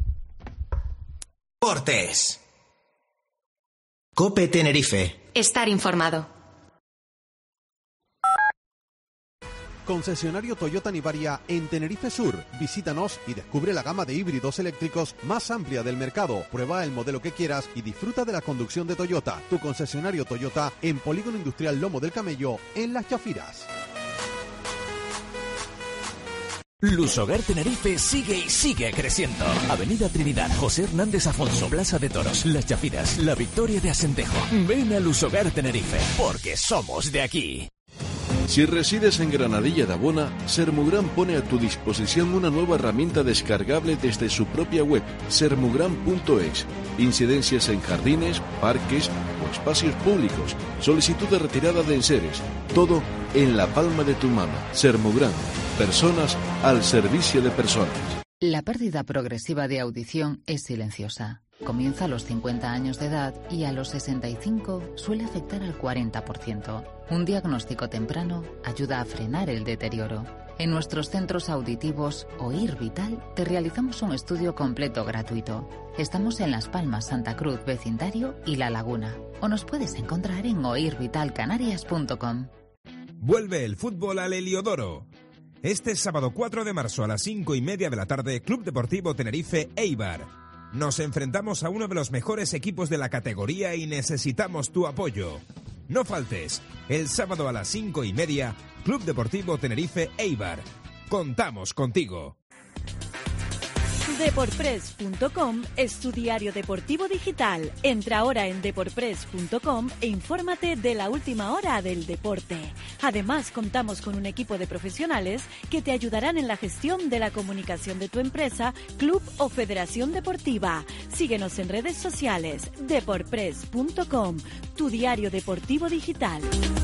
Deportes. COPE Tenerife. Estar informado. Concesionario Toyota Nivaria en Tenerife Sur. Visítanos y descubre la gama de híbridos eléctricos más amplia del mercado. Prueba el modelo que quieras y disfruta de la conducción de Toyota. Tu concesionario Toyota en Polígono Industrial Lomo del Camello, en Las Chafiras. Lusogar Tenerife sigue y sigue creciendo. Avenida Trinidad, José Hernández Afonso, Plaza de Toros, Las Chafiras, La Victoria de Asentejo. Ven a Lusogar Tenerife, porque somos de aquí. Si resides en Granadilla de Abona, Sermugran pone a tu disposición una nueva herramienta descargable desde su propia web, sermugran punto es. Incidencias en jardines, parques o espacios públicos, solicitud de retirada de enseres, todo en la palma de tu mano. Sermugran, personas al servicio de personas. La pérdida progresiva de audición es silenciosa. Comienza a los cincuenta años de edad y a los sesenta y cinco suele afectar al cuarenta por ciento. Un diagnóstico temprano ayuda a frenar el deterioro. En nuestros centros auditivos Oír Vital te realizamos un estudio completo gratuito. Estamos en Las Palmas, Santa Cruz, Vecindario y La Laguna. O nos puedes encontrar en oír vital canarias punto com. Vuelve el fútbol al Heliodoro. Este sábado cuatro de marzo a las cinco y media de la tarde, Club Deportivo Tenerife Eibar. Nos enfrentamos a uno de los mejores equipos de la categoría y necesitamos tu apoyo. No faltes, el sábado a las cinco y media, Club Deportivo Tenerife Eibar. Contamos contigo. Deporpress punto com es tu diario deportivo digital. Entra ahora en deporpress punto com e infórmate de la última hora del deporte. Además, contamos con un equipo de profesionales que te ayudarán en la gestión de la comunicación de tu empresa, club o federación deportiva. Síguenos en redes sociales. Deporpress punto com, tu diario deportivo digital.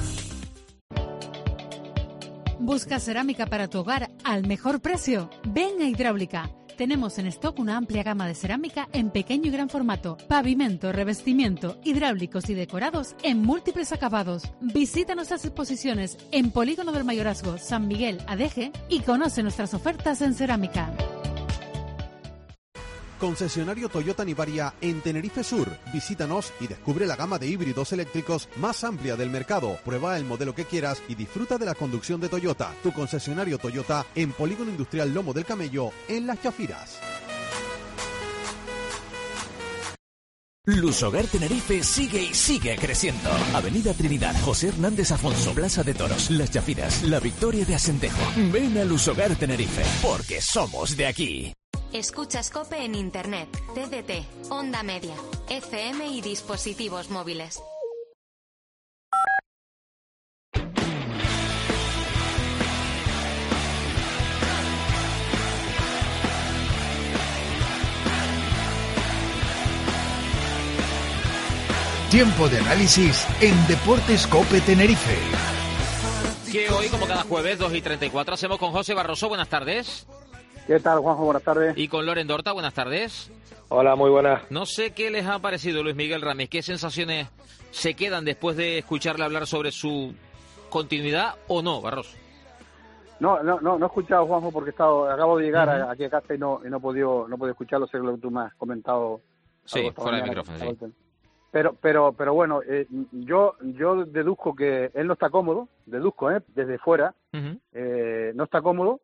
¿Busca cerámica para tu hogar al mejor precio? Ven a Hidráulica. Tenemos en stock una amplia gama de cerámica en pequeño y gran formato, pavimento, revestimiento, hidráulicos y decorados en múltiples acabados. Visita nuestras exposiciones en Polígono del Mayorazgo, San Miguel, Adeje y conoce nuestras ofertas en cerámica. Concesionario Toyota Nivaria en Tenerife Sur. Visítanos y descubre la gama de híbridos eléctricos más amplia del mercado. Prueba el modelo que quieras y disfruta de la conducción de Toyota. Tu concesionario Toyota en Polígono Industrial Lomo del Camello, en Las Chafiras. Lusogar Tenerife sigue y sigue creciendo. Avenida Trinidad, José Hernández Afonso, Plaza de Toros, Las Chafiras, La Victoria de Asentejo. Ven a Lusogar Tenerife, porque somos de aquí. Escuchas COPE en Internet, T D T, Onda Media, F M y dispositivos móviles. Tiempo de análisis en Deportes COPE Tenerife. Que hoy, como cada jueves, dos y treinta y cuatro, hacemos con José Barroso. Buenas tardes. ¿Qué tal, Juanjo? Buenas tardes. Y con Loren Dorta, buenas tardes. Hola, muy buenas. No sé qué les ha parecido Luis Miguel Ramis, qué sensaciones se quedan después de escucharle hablar sobre su continuidad o no, Barroso. No, no, no, no he escuchado, Juanjo, porque he estado, acabo de llegar uh-huh. aquí a casa y no, y no he podido, no he podido escucharlo, sé lo que tú me has comentado. Sí, fuera de micrófono, sí. Pero, pero, pero bueno, eh, yo, yo deduzco que él no está cómodo, deduzco, eh, desde fuera, uh-huh. eh, no está cómodo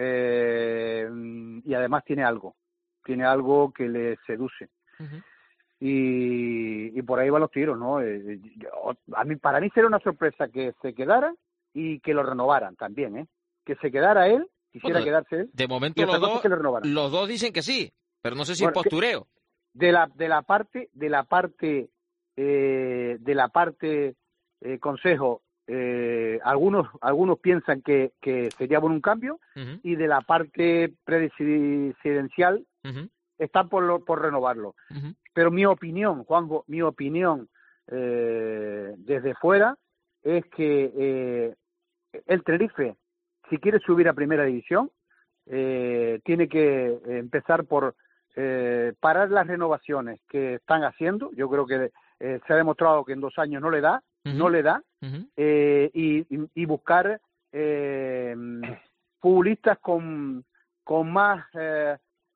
eh, y además tiene algo, tiene algo que le seduce. Uh-huh. Y, y por ahí van los tiros, ¿no? Eh, yo, a mí, para mí sería una sorpresa que se quedara y que lo renovaran también, ¿eh? Que se quedara él, quisiera bueno, quedarse él. De momento los dos, los dos dicen que sí, pero no sé si bueno, es postureo. De la, de la parte, de la parte, eh, de la parte eh, consejo, eh, algunos, algunos piensan que, que sería bueno un cambio, uh-huh. y de la parte presidencial uh-huh. están por, lo, por renovarlo. Uh-huh. Pero mi opinión, Juanjo, mi opinión eh, desde fuera es que eh, el Tenerife, si quiere subir a primera división, eh, tiene que empezar por eh, parar las renovaciones que están haciendo. Yo creo que eh, se ha demostrado que en dos años no le da, uh-huh. no le da, uh-huh. eh, y, y, y buscar eh, futbolistas con, con más eh,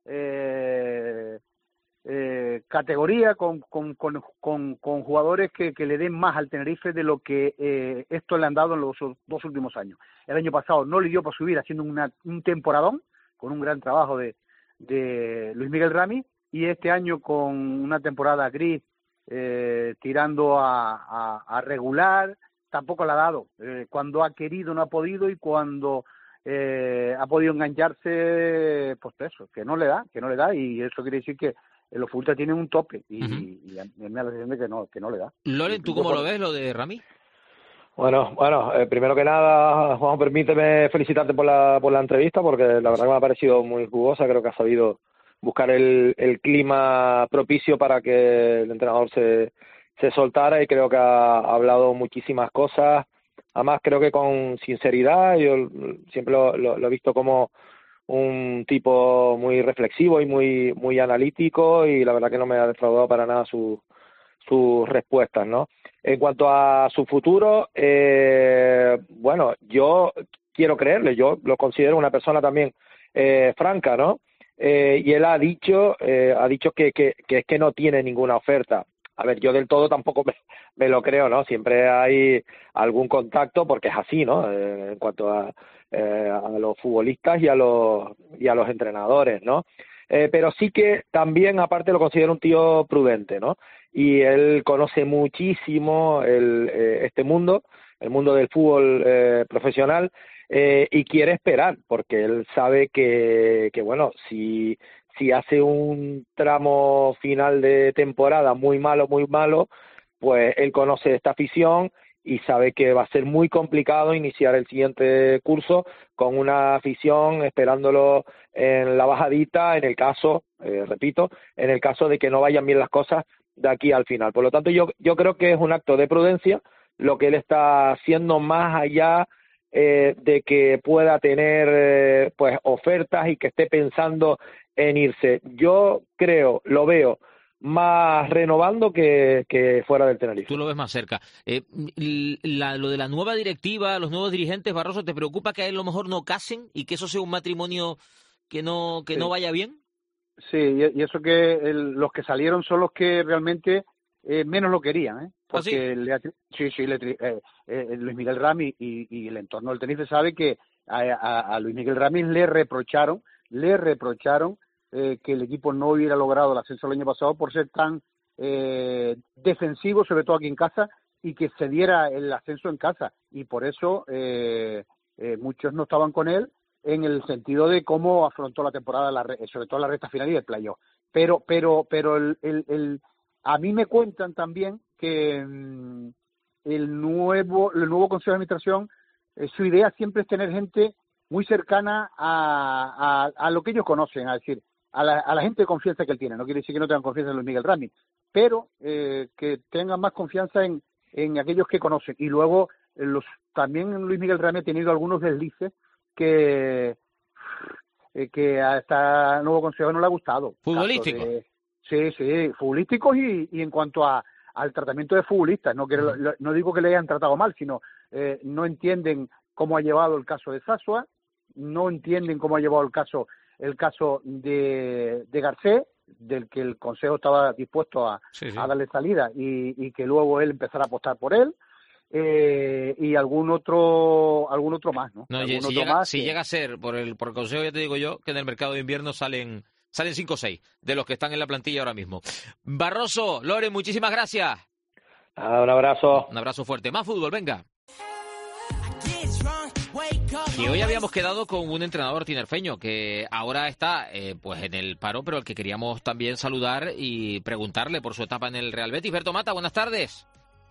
eh, eh, categoría, con, con, con, con, con jugadores que, que le den más al Tenerife de lo que eh, esto le han dado en los dos últimos años. El año pasado no le dio para subir haciendo una, un temporadón, con un gran trabajo de, de Luis Miguel Rami, y este año con una temporada gris, eh, tirando a, a, a regular, tampoco la ha dado. Eh, cuando ha querido no ha podido, y cuando eh, ha podido engancharse, pues eso, que no le da, que no le da, y eso quiere decir que los futbolistas tienen un tope, y, uh-huh. y a mí me da la sensación de que no, que no le da. Loren, ¿tú cómo por... lo ves, lo de Rami? Bueno, bueno, eh, primero que nada, Juan, permíteme felicitarte por la por la entrevista, porque la verdad que me ha parecido muy jugosa. Creo que has sabido buscar el, el clima propicio para que el entrenador se, se soltara, y creo que ha hablado muchísimas cosas. Además, creo que con sinceridad. Yo siempre lo, lo, lo he visto como un tipo muy reflexivo y muy muy analítico, y la verdad que no me ha defraudado para nada su, sus respuestas, ¿no? En cuanto a su futuro, eh, bueno, yo quiero creerle, yo lo considero una persona también eh, franca, ¿no? Eh, y él ha dicho, eh, ha dicho que, que, que es que no tiene ninguna oferta. A ver, yo del todo tampoco me, me lo creo, ¿no? Siempre hay algún contacto, porque es así, ¿no? Eh, en cuanto a, eh, a los futbolistas y a los y a los entrenadores, ¿no? Eh, pero sí que también, aparte, lo considero un tío prudente, ¿no? Y él conoce muchísimo el, eh, este mundo, el mundo del fútbol eh, profesional, eh, y quiere esperar, porque él sabe que, que bueno, si, si hace un tramo final de temporada muy malo, muy malo, pues él conoce esta afición y sabe que va a ser muy complicado iniciar el siguiente curso con una afición esperándolo en la bajadita, en el caso, eh, repito, en el caso de que no vayan bien las cosas de aquí al final. Por lo tanto, yo yo creo que es un acto de prudencia lo que él está haciendo, más allá eh, de que pueda tener eh, pues ofertas y que esté pensando en irse. Yo creo, lo veo más renovando que, que fuera del Tenerife. Tú lo ves más cerca. Eh, la, lo de la nueva directiva, los nuevos dirigentes, Barroso, ¿te preocupa que a él a lo mejor no casen y que eso sea un matrimonio que no que sí. no vaya bien? Sí, y eso que el, los que salieron son los que realmente eh, menos lo querían, ¿eh? Porque ¿Ah, sí? Le, sí, sí, le, eh, eh, Luis Miguel Rami y, y el entorno del Tenerife sabe que a, a, a Luis Miguel Rami le reprocharon, le reprocharon eh, que el equipo no hubiera logrado el ascenso el año pasado por ser tan eh, defensivo, sobre todo aquí en casa, y que se diera el ascenso en casa, y por eso eh, eh, muchos no estaban con él en el sentido de cómo afrontó la temporada, la, sobre todo la recta final y el playoff. Pero, pero, pero el, el, el, a mí me cuentan también que mmm, el nuevo, el nuevo Consejo de Administración, eh, su idea siempre es tener gente muy cercana a, a, a lo que ellos conocen, es decir, a la, a la gente de confianza que él tiene. No quiere decir que no tengan confianza en Luis Miguel Rami, pero eh, que tengan más confianza en, en aquellos que conocen. Y luego, eh, los también Luis Miguel Rami ha tenido algunos deslices que eh, que a este nuevo consejo no le ha gustado. ¿Futbolísticos? De, sí, sí, futbolísticos y, y en cuanto a al tratamiento de futbolistas. No, que uh-huh. lo, no digo que le hayan tratado mal, sino eh, no entienden cómo ha llevado el caso de Sasua, no entienden cómo ha llevado el caso el caso de, de Garcés, del que el Consejo estaba dispuesto a, Sí, sí. a darle salida y, y que luego él empezara a apostar por él. Eh, y algún otro algún otro más, ¿no? No, Algún si, otro llega, más si que- llega a ser por el, por el Consejo, ya te digo yo, que en el mercado de invierno salen salen cinco o seis de los que están en la plantilla ahora mismo. Barroso, Lore, muchísimas gracias. Ah, un abrazo. Un abrazo fuerte. Más fútbol, venga. Y hoy habíamos quedado con un entrenador tinerfeño que ahora está eh, pues en el paro, pero al que queríamos también saludar y preguntarle por su etapa en el Real Betis. Berto Mata, buenas tardes.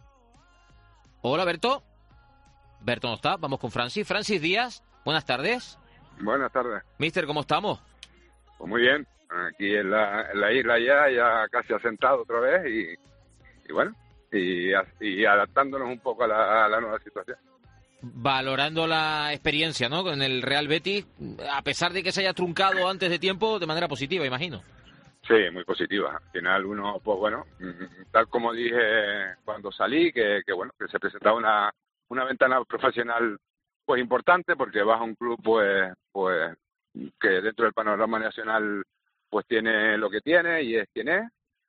Hola, Berto. Berto no está, vamos con Francis. Francis Díaz, buenas tardes. Buenas tardes. Mister, ¿cómo estamos? Pues muy bien, aquí en la, en la isla ya, ya casi asentado otra vez y, y bueno, y, y adaptándonos un poco a la, a la nueva situación. Valorando la experiencia, ¿no? Con el Real Betis, a pesar de que se haya truncado antes de tiempo, de manera positiva, imagino. Sí, muy positiva. Al final uno, pues bueno, tal como dije cuando salí, que, que bueno, que se presentaba una, una ventana profesional pues importante, porque vas a un club pues, pues que dentro del panorama nacional pues tiene lo que tiene y es quien es.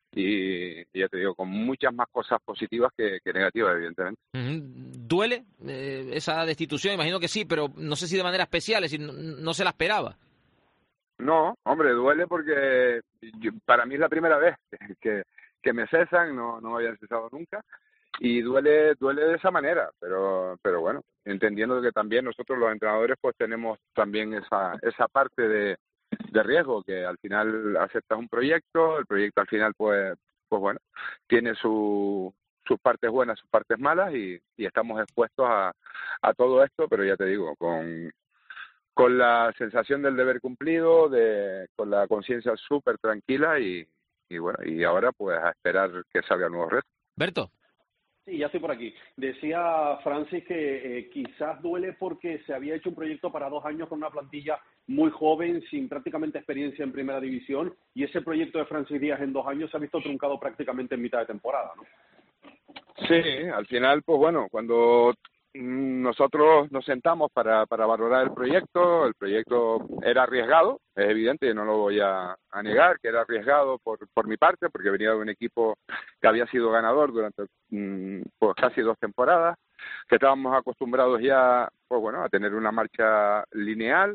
Y, y ya te digo, con muchas más cosas positivas que, que negativas, evidentemente. Ujú. ¿Duele eh, esa destitución? Imagino que sí, pero no sé si de manera especial, es decir, no, no se la esperaba. No, hombre, duele porque yo- para mí es la primera vez que, que me cesan, no, no me habían cesado nunca, y duele duele de esa manera, pero pero bueno, entendiendo que también nosotros los entrenadores pues tenemos también esa esa parte de, de riesgo, que al final aceptas un proyecto, el proyecto al final pues pues bueno, tiene su sus partes buenas, sus partes malas, y, y estamos expuestos a, a todo esto, pero ya te digo, con con la sensación del deber cumplido, de con la conciencia súper tranquila y, y bueno, y ahora pues a esperar que salgan nuevos retos. Berto. Sí, ya estoy por aquí. Decía Francis que eh, quizás duele porque se había hecho un proyecto para dos años con una plantilla muy joven, sin prácticamente experiencia en primera división, y ese proyecto de Francis Díaz en dos años se ha visto truncado prácticamente en mitad de temporada, ¿no? Sí, al final, pues bueno, cuando mm, nosotros nos sentamos para, para valorar el proyecto, el proyecto era arriesgado, es evidente, y no lo voy a, a negar, que era arriesgado por, por mi parte, porque venía de un equipo que había sido ganador durante mm, pues casi dos temporadas, que estábamos acostumbrados ya, pues bueno, a tener una marcha lineal.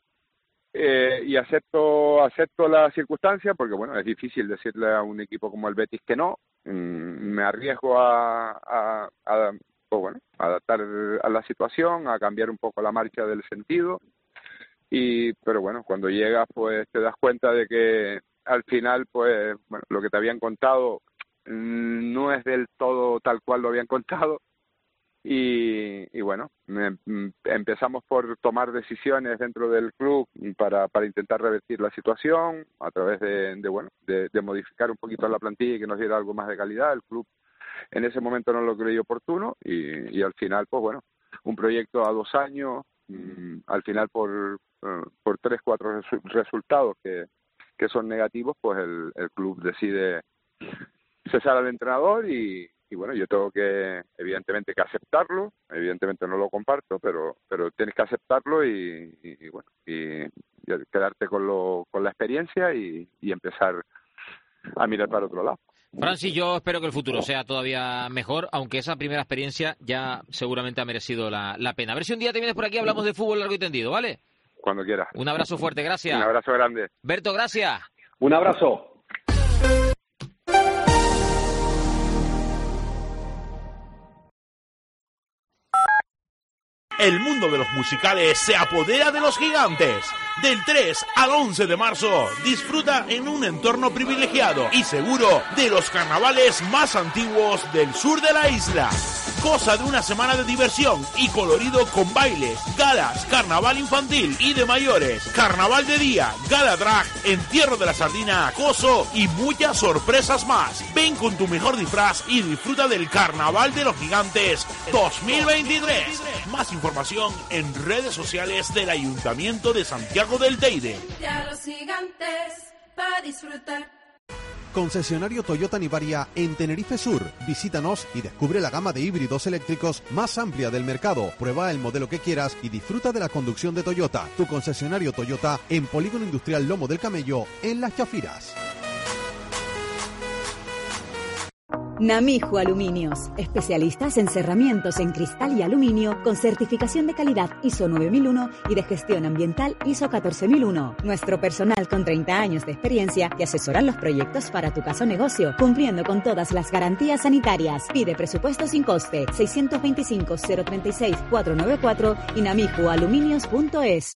Eh, y acepto acepto la circunstancia porque bueno, es difícil decirle a un equipo como el Betis que no. Mm, me arriesgo a, a, a pues bueno, a adaptar a la situación, a cambiar un poco la marcha del sentido, y pero bueno, cuando llegas pues te das cuenta de que al final pues bueno, lo que te habían contado mm, no es del todo tal cual lo habían contado. Y, y bueno, me, m- empezamos por tomar decisiones dentro del club para, para intentar revertir la situación a través de, de bueno de, de modificar un poquito la plantilla y que nos diera algo más de calidad. El club en ese momento no lo creyó oportuno y, y al final, pues bueno, un proyecto a dos años, mm, al final por, eh, por tres, cuatro resu- resultados que, que son negativos, pues el, el club decide cesar al entrenador y, y bueno, yo tengo que, evidentemente, que aceptarlo, evidentemente no lo comparto, pero pero tienes que aceptarlo y, y, y bueno, y, y quedarte con lo con la experiencia y, y empezar a mirar para otro lado. Francis, yo espero que el futuro sea todavía mejor, aunque esa primera experiencia ya seguramente ha merecido la, la pena. A ver si un día te vienes por aquí y hablamos de fútbol largo y tendido, ¿vale? Cuando quieras. Un abrazo fuerte, gracias. Un abrazo grande. Berto, gracias. Un abrazo. El mundo de los musicales se apodera de los gigantes. Del tres al once de marzo, disfruta en un entorno privilegiado y seguro de los carnavales más antiguos del sur de la isla. Goza de una semana de diversión y colorido con bailes, galas, carnaval infantil y de mayores, carnaval de día, gala drag, entierro de la sardina, acoso y muchas sorpresas más. Ven con tu mejor disfraz y disfruta del Carnaval de los Gigantes dos mil veintitrés. Más información en redes sociales del Ayuntamiento de Santiago del Teide. A los gigantes para disfrutar. Concesionario Toyota Nivaria en Tenerife Sur. Visítanos y descubre la gama de híbridos eléctricos más amplia del mercado. Prueba el modelo que quieras y disfruta de la conducción de Toyota. Tu concesionario Toyota en Polígono Industrial Lomo del Camello, en Las Chafiras. Namijo Aluminios, especialistas en cerramientos en cristal y aluminio con certificación de calidad ISO nueve mil uno y de gestión ambiental ISO catorce mil uno. Nuestro personal con treinta años de experiencia te asesoran los proyectos para tu casa o negocio, cumpliendo con todas las garantías sanitarias. Pide presupuesto sin coste seiscientos veinticinco cero treinta y seis cuatrocientos noventa y cuatro y namijo aluminios punto es.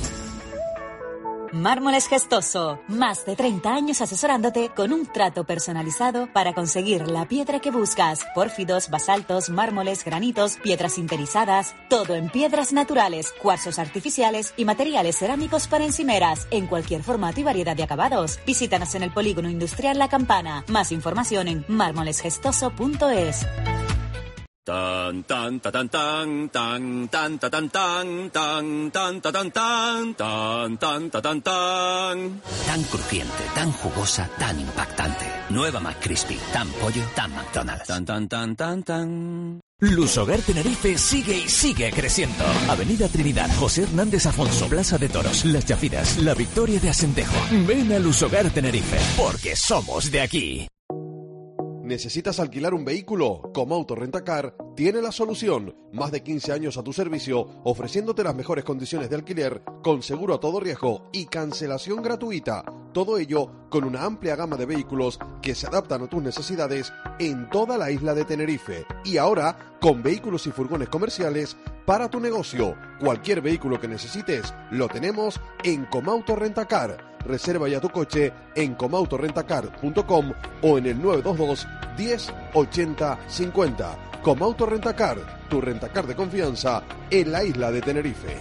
Mármoles Gestoso, más de treinta años asesorándote con un trato personalizado para conseguir la piedra que buscas. Pórfidos, basaltos, mármoles, granitos, piedras sinterizadas, todo en piedras naturales, cuarzos artificiales y materiales cerámicos para encimeras, en cualquier formato y variedad de acabados. Visítanos en el Polígono Industrial La Campana. Más información en mármoles gestoso punto es. Tan tan ta tan tan tan tan ta tan tan tan tan ta tan tan tan tan ta tan tan. Tan crujiente, tan jugosa, tan impactante. Nueva McCrispy, tan pollo, tan McDonald's. Tan tan tan tan tan. Lusogar Tenerife sigue y sigue creciendo. Avenida Trinidad, José Hernández Afonso, Plaza de Toros, Las Chafiras, La Victoria de Asentejo. Ven a Lusogar Tenerife, porque somos de aquí. ¿Necesitas alquilar un vehículo? Comauto Rentacar tiene la solución. Más de quince años a tu servicio, ofreciéndote las mejores condiciones de alquiler, con seguro a todo riesgo y cancelación gratuita. Todo ello con una amplia gama de vehículos que se adaptan a tus necesidades en toda la isla de Tenerife. Y ahora, con vehículos y furgones comerciales para tu negocio. Cualquier vehículo que necesites, lo tenemos en Comauto Rentacar. Reserva ya tu coche en comauto rentacar punto com o en el nueve dos dos diez ochenta cincuenta. Comauto Rentacar, tu rentacar de confianza en la isla de Tenerife.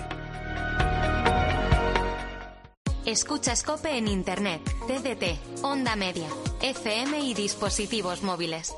Escuchas COPE en Internet, T D T, Onda Media, F M y dispositivos móviles.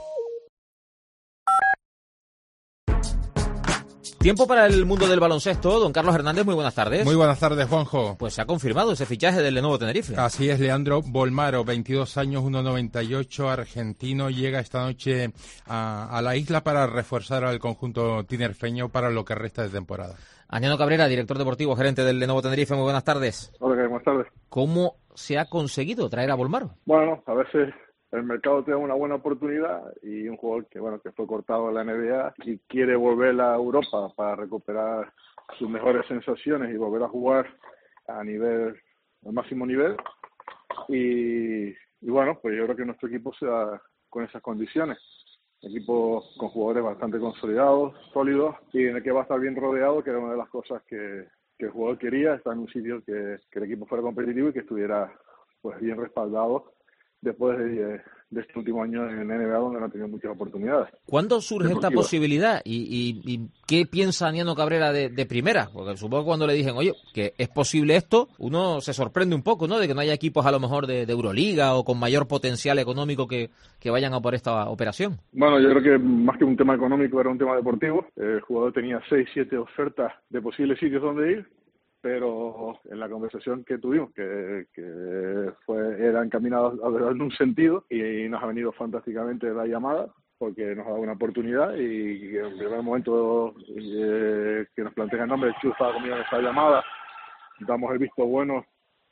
Tiempo para el mundo del baloncesto. Don Carlos Hernández, muy buenas tardes. Muy buenas tardes, Juanjo. Pues se ha confirmado ese fichaje del Lenovo Tenerife. Así es, Leandro Bolmaro, veintidós años, uno noventa y ocho, argentino, llega esta noche a, a la isla para reforzar al conjunto tinerfeño para lo que resta de temporada. Añano Cabrera, director deportivo, gerente del Lenovo Tenerife, muy buenas tardes. Hola, buenas tardes. ¿Cómo se ha conseguido traer a Bolmaro? Bueno, a veces el mercado te da una buena oportunidad y un jugador que bueno que fue cortado de la N B A y quiere volver a Europa para recuperar sus mejores sensaciones y volver a jugar a nivel, al máximo nivel. Y, y bueno, pues yo creo que nuestro equipo se da con esas condiciones. Equipo con jugadores bastante consolidados, sólidos y en el que va a estar bien rodeado, que era una de las cosas que, que el jugador quería, estar en un sitio que, que el equipo fuera competitivo y que estuviera pues bien respaldado después de, de este último año en N B A donde no ha tenido muchas oportunidades. ¿Cuándo surge deportivas. esta posibilidad? ¿Y, y, y qué piensa Añano Cabrera de, de primera? Porque supongo que cuando le dicen, oye, que es posible esto, uno se sorprende un poco, ¿no? De que no haya equipos a lo mejor de, de Euroliga o con mayor potencial económico que, que vayan a por esta operación. Bueno, yo creo que más que un tema económico era un tema deportivo. El jugador tenía seis, siete ofertas de posibles sitios donde ir, pero en la conversación que tuvimos, que, que fue era encaminada en un sentido y nos ha venido fantásticamente la llamada porque nos ha dado una oportunidad y en el primer momento eh, que nos plantea el nombre, Chu estaba conmigo en esa llamada, damos el visto bueno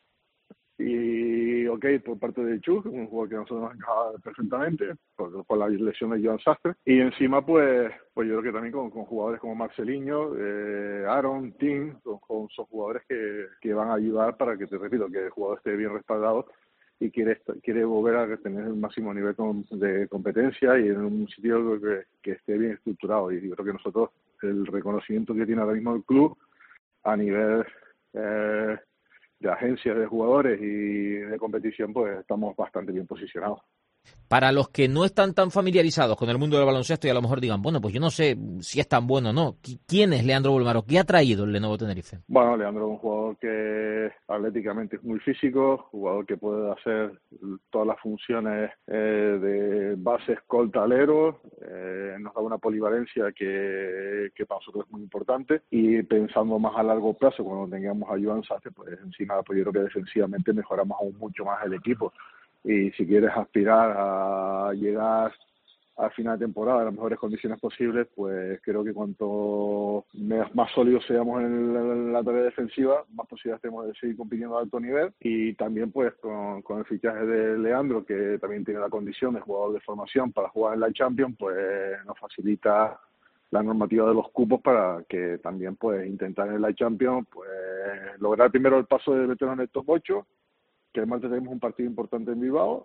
y ok por parte de Chu, un jugador que a nosotros nos encajaba perfectamente por, por la lesión de Joan Sastre y encima pues pues yo creo que también con, con jugadores como Marceliño, eh, Aaron, Tim, son, son jugadores que, que van a ayudar para que, te repito, que el jugador esté bien respaldado y quiere quiere volver a tener el máximo nivel de competencia y en un sitio que, que esté bien estructurado y yo creo que nosotros el reconocimiento que tiene ahora mismo el club a nivel eh, de agencias de jugadores y de competición, pues estamos bastante bien posicionados. Para los que no están tan familiarizados con el mundo del baloncesto y a lo mejor digan, bueno, pues yo no sé si es tan bueno o no. ¿Quién es Leandro Bolmaro? ¿Qué ha traído el Lenovo Tenerife? Bueno, Leandro es un jugador que atléticamente es muy físico, jugador que puede hacer todas las funciones eh, de base, escolta, alero, eh, nos da una polivalencia que, que para nosotros es muy importante y pensando más a largo plazo, cuando tengamos a Joan Sastre, pues encima pues yo creo que defensivamente mejoramos aún mucho más el equipo. Y si quieres aspirar a llegar al final de temporada en las mejores condiciones posibles, pues creo que cuanto más sólidos seamos en la tarea defensiva, más posibilidades tenemos de seguir compitiendo a alto nivel. Y también pues con, con el fichaje de Leandro, que también tiene la condición de jugador de formación para jugar en la Champions, pues nos facilita la normativa de los cupos para que también pues intentar en la Champions pues lograr primero el paso de meternos en el top ocho, que el martes tenemos un partido importante en Bilbao,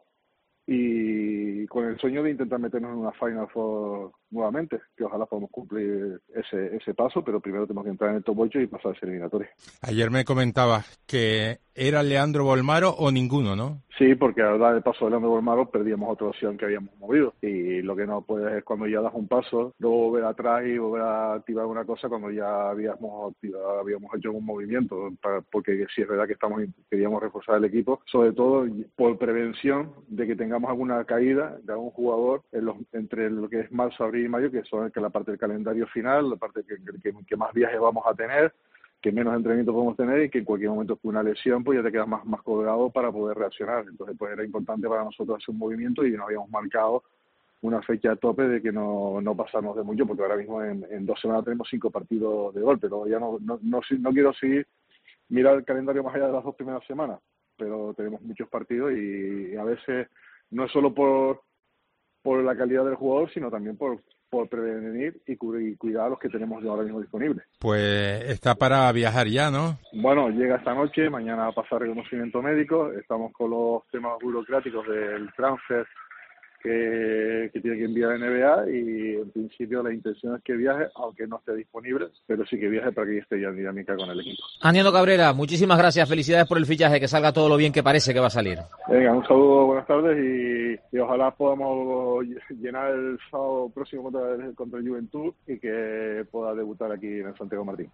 y con el sueño de intentar meternos en una Final Four nuevamente, que ojalá podamos cumplir ese ese paso, pero primero tenemos que entrar en el top ocho y pasar a esa eliminatoria. Ayer me comentabas que era Leandro Bolmaro o ninguno, ¿no? Sí, porque al dar el paso de Leandro Bolmaro perdíamos otra opción que habíamos movido, y lo que no puedes es cuando ya das un paso, luego volver atrás y volver a activar una cosa cuando ya habíamos activado, habíamos hecho un movimiento, para, porque sí es verdad que estamos queríamos reforzar el equipo, sobre todo por prevención de que tengamos alguna caída de algún jugador en los, entre lo que es marzo, abril y mayo, que son que la parte del calendario final, la parte que, que, que más viajes vamos a tener, que menos entrenamiento podemos tener, y que en cualquier momento con una lesión pues ya te quedas más, más colgado para poder reaccionar. Entonces pues era importante para nosotros hacer un movimiento y nos habíamos marcado una fecha de tope de que no, no pasarnos de mucho, porque ahora mismo en, en dos semanas tenemos cinco partidos de golpe, pero ya no, no, no, no quiero seguir mirar el calendario más allá de las dos primeras semanas, pero tenemos muchos partidos y, y a veces no es solo por por la calidad del jugador, sino también por, por prevenir y, cu- y cuidar a los que tenemos ahora mismo disponibles. Pues está para viajar ya, ¿no? Bueno, llega esta noche, mañana va a pasar reconocimiento médico, estamos con los temas burocráticos del transfer que, que tiene que enviar a N B A, y en principio la intención es que viaje, aunque no esté disponible, pero sí que viaje para que esté ya en dinámica con el equipo. Aniano Cabrera, muchísimas gracias, felicidades por el fichaje, que salga todo lo bien que parece que va a salir. Venga, un saludo, buenas tardes, y, y ojalá podamos llenar el sábado próximo contra el, contra el Juventud y que pueda debutar aquí en el Santiago Martín.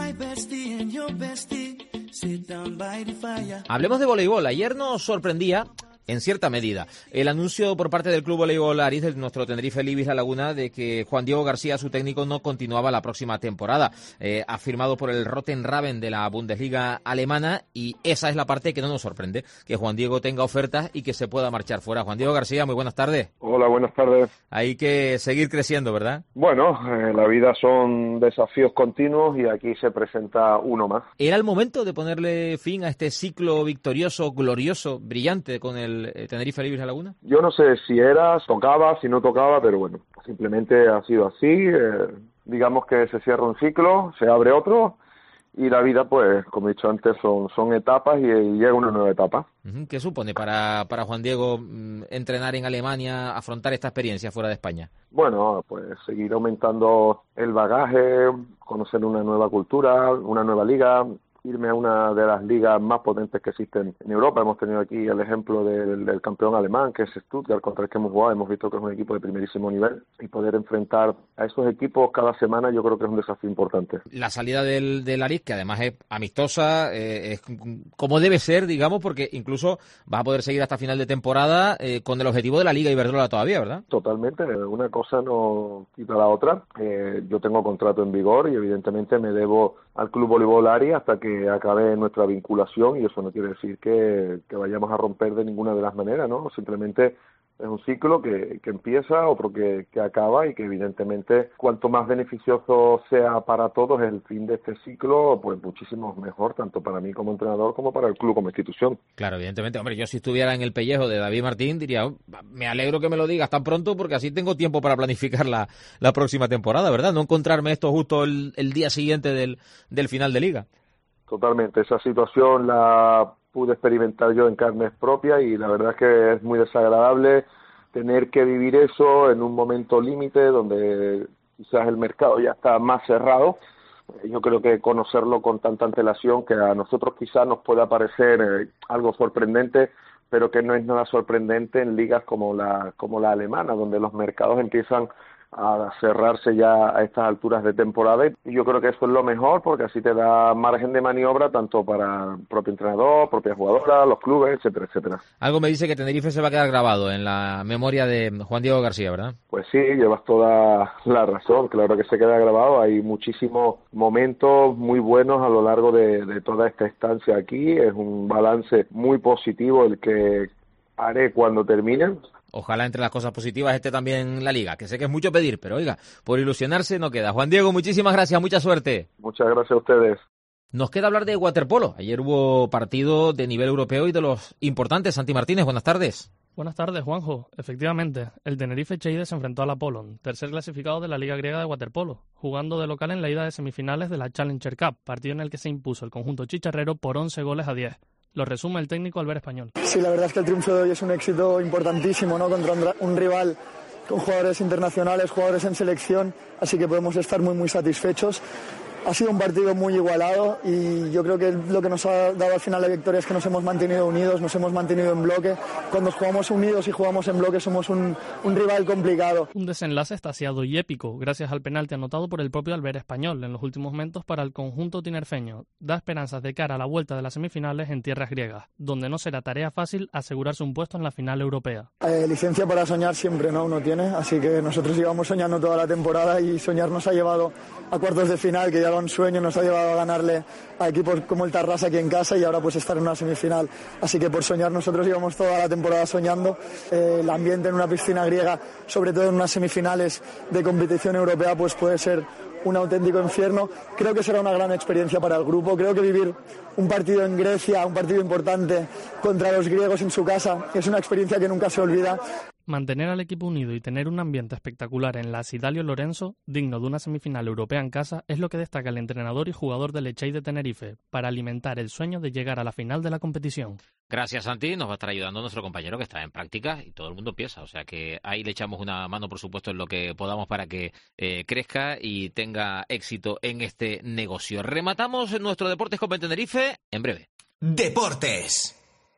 Hablemos de voleibol. Ayer nos sorprendía, en cierta medida, el anuncio por parte del Club Voleibol Aris, de nuestro Tenerife Libis La Laguna, de que Juan Diego García, su técnico, no continuaba la próxima temporada. Eh, ha firmado por el Rotenraben de la Bundesliga alemana, y esa es la parte que no nos sorprende, que Juan Diego tenga ofertas y que se pueda marchar fuera. Juan Diego García, muy buenas tardes. Hola, buenas tardes. Hay que seguir creciendo, ¿verdad? Bueno, eh, la vida son desafíos continuos y aquí se presenta uno más. ¿Era el momento de ponerle fin a este ciclo victorioso, glorioso, brillante con el Tenerife Libis La Laguna? Yo no sé si era, tocaba, si no tocaba, pero bueno, simplemente ha sido así. Eh, digamos que se cierra un ciclo, se abre otro, y la vida, pues, como he dicho antes, son, son etapas y, y llega una nueva etapa. ¿Qué supone para, para Juan Diego mmm, entrenar en Alemania, afrontar esta experiencia fuera de España? Bueno, pues seguir aumentando el bagaje, conocer una nueva cultura, una nueva liga, irme a una de las ligas más potentes que existen en Europa. Hemos tenido aquí el ejemplo del, del campeón alemán, que es Stuttgart, contra el que hemos jugado. Hemos visto que es un equipo de primerísimo nivel, y poder enfrentar a esos equipos cada semana yo creo que es un desafío importante. La salida del, del Aris, que además es amistosa, eh, es como debe ser, digamos, porque incluso va a poder seguir hasta final de temporada eh, con el objetivo de la Liga Iberdrola todavía, ¿verdad? Totalmente, una cosa no quita la otra. Eh, yo tengo contrato en vigor y evidentemente me debo al Club Voleibol Aris hasta que acabe nuestra vinculación, y eso no quiere decir que, que vayamos a romper de ninguna de las maneras, ¿no? Simplemente es un ciclo que, que empieza, otro que, que acaba, y que evidentemente cuanto más beneficioso sea para todos el fin de este ciclo, pues muchísimo mejor, tanto para mí como entrenador como para el club como institución. Claro, evidentemente. Hombre, yo si estuviera en el pellejo de David Martín diría, oh, me alegro que me lo digas tan pronto, porque así tengo tiempo para planificar la, la próxima temporada, ¿verdad? No encontrarme esto justo el, el día siguiente del, del final de liga. Totalmente, esa situación la pude experimentar yo en carnes propias, y la verdad es que es muy desagradable tener que vivir eso en un momento límite donde quizás el mercado ya está más cerrado. Yo creo que conocerlo con tanta antelación, que a nosotros quizás nos pueda parecer eh, algo sorprendente, pero que no es nada sorprendente en ligas como la como la alemana, donde los mercados empiezan a cerrarse ya a estas alturas de temporada, y yo creo que eso es lo mejor, porque así te da margen de maniobra tanto para el propio entrenador, propia jugadora, los clubes, etcétera, etcétera. Algo me dice que Tenerife se va a quedar grabado en la memoria de Juan Diego García, ¿verdad? Pues sí, llevas toda la razón, claro que se queda grabado. Hay muchísimos momentos muy buenos a lo largo de, de toda esta estancia aquí. Es un balance muy positivo el que haré cuando termine, Ojalá entre las cosas positivas esté también la Liga, que sé que es mucho pedir, pero oiga, por ilusionarse no queda. Juan Diego, muchísimas gracias, mucha suerte. Muchas gracias a ustedes. Nos queda hablar de waterpolo. Ayer hubo partido de nivel europeo y de los importantes. Santi Martínez, buenas tardes. Buenas tardes, Juanjo. Efectivamente, el Tenerife Echeide se enfrentó al Apollon, tercer clasificado de la Liga Griega de Waterpolo, jugando de local en la ida de semifinales de la Challenger Cup, partido en el que se impuso el conjunto chicharrero por once goles a diez. Lo resume el técnico Albert Español. Sí, la verdad es que el triunfo de hoy es un éxito importantísimo, ¿no? Contra un, un rival con jugadores internacionales, jugadores en selección, así que podemos estar muy, muy satisfechos. Ha sido un partido muy igualado y yo creo que lo que nos ha dado al final la victoria es que nos hemos mantenido unidos, nos hemos mantenido en bloque. Cuando jugamos unidos y jugamos en bloque somos un, un rival complicado. Un desenlace estaciado y épico gracias al penalti anotado por el propio Albert Español en los últimos momentos para el conjunto tinerfeño. Da esperanzas de cara a la vuelta de las semifinales en tierras griegas, donde no será tarea fácil asegurarse un puesto en la final europea. Eh, licencia para soñar siempre, ¿no? Uno tiene, así que nosotros llevamos soñando toda la temporada y soñar nos ha llevado a cuartos de final, que ya era un sueño, nos ha llevado a ganarle a equipos como el Tarrasa aquí en casa y ahora pues estar en una semifinal. Así que por soñar nosotros llevamos toda la temporada soñando. Eh, el ambiente en una piscina griega, sobre todo en unas semifinales de competición europea, pues puede ser un auténtico infierno. Creo que será una gran experiencia para el grupo. Creo que vivir un partido en Grecia, un partido importante contra los griegos en su casa, es una experiencia que nunca se olvida. Mantener al equipo unido y tener un ambiente espectacular en la Sidalio Lorenzo, digno de una semifinal europea en casa, es lo que destaca el entrenador y jugador del Echeide de Tenerife, para alimentar el sueño de llegar a la final de la competición. Gracias, Santi. Nos va a estar ayudando nuestro compañero que está en práctica y todo el mundo empieza. O sea que ahí le echamos una mano, por supuesto, en lo que podamos para que eh, crezca y tenga éxito en este negocio. Rematamos nuestro Deportes Cope Tenerife en breve. Deportes.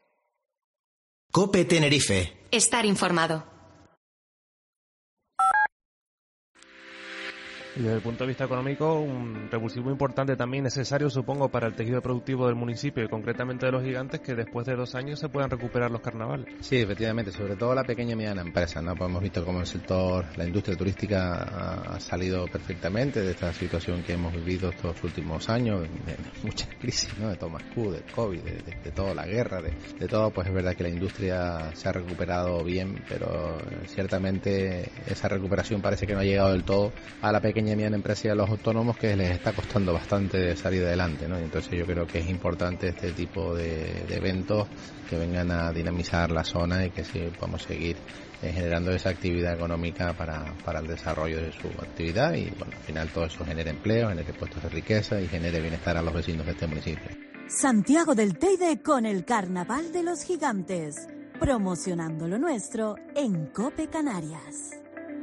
Cope Tenerife. Estar informado. Y desde el punto de vista económico, un revulsivo importante también necesario, supongo, para el tejido productivo del municipio y concretamente de los Gigantes, que después de dos años se puedan recuperar los carnavales. Sí, efectivamente, sobre todo la pequeña y mediana empresa, ¿no? Pues hemos visto cómo el sector, la industria turística ha, ha salido perfectamente de esta situación que hemos vivido estos últimos años, de, de muchas crisis, ¿no? De Thomas Cook, del COVID, de, de, de toda la guerra, de, de todo, pues es verdad que la industria se ha recuperado bien, pero ciertamente esa recuperación parece que no ha llegado del todo a la pequeña y mediana empresa y a los autónomos, que les está costando bastante salir adelante, ¿no? Y entonces yo creo que es importante este tipo de, de eventos que vengan a dinamizar la zona y que sí podamos seguir eh, generando esa actividad económica para, para el desarrollo de su actividad y bueno, al final todo eso genere empleo, genere puestos de riqueza y genere bienestar a los vecinos de este municipio. Santiago del Teide con el Carnaval de los Gigantes, promocionando lo nuestro en Cope Canarias.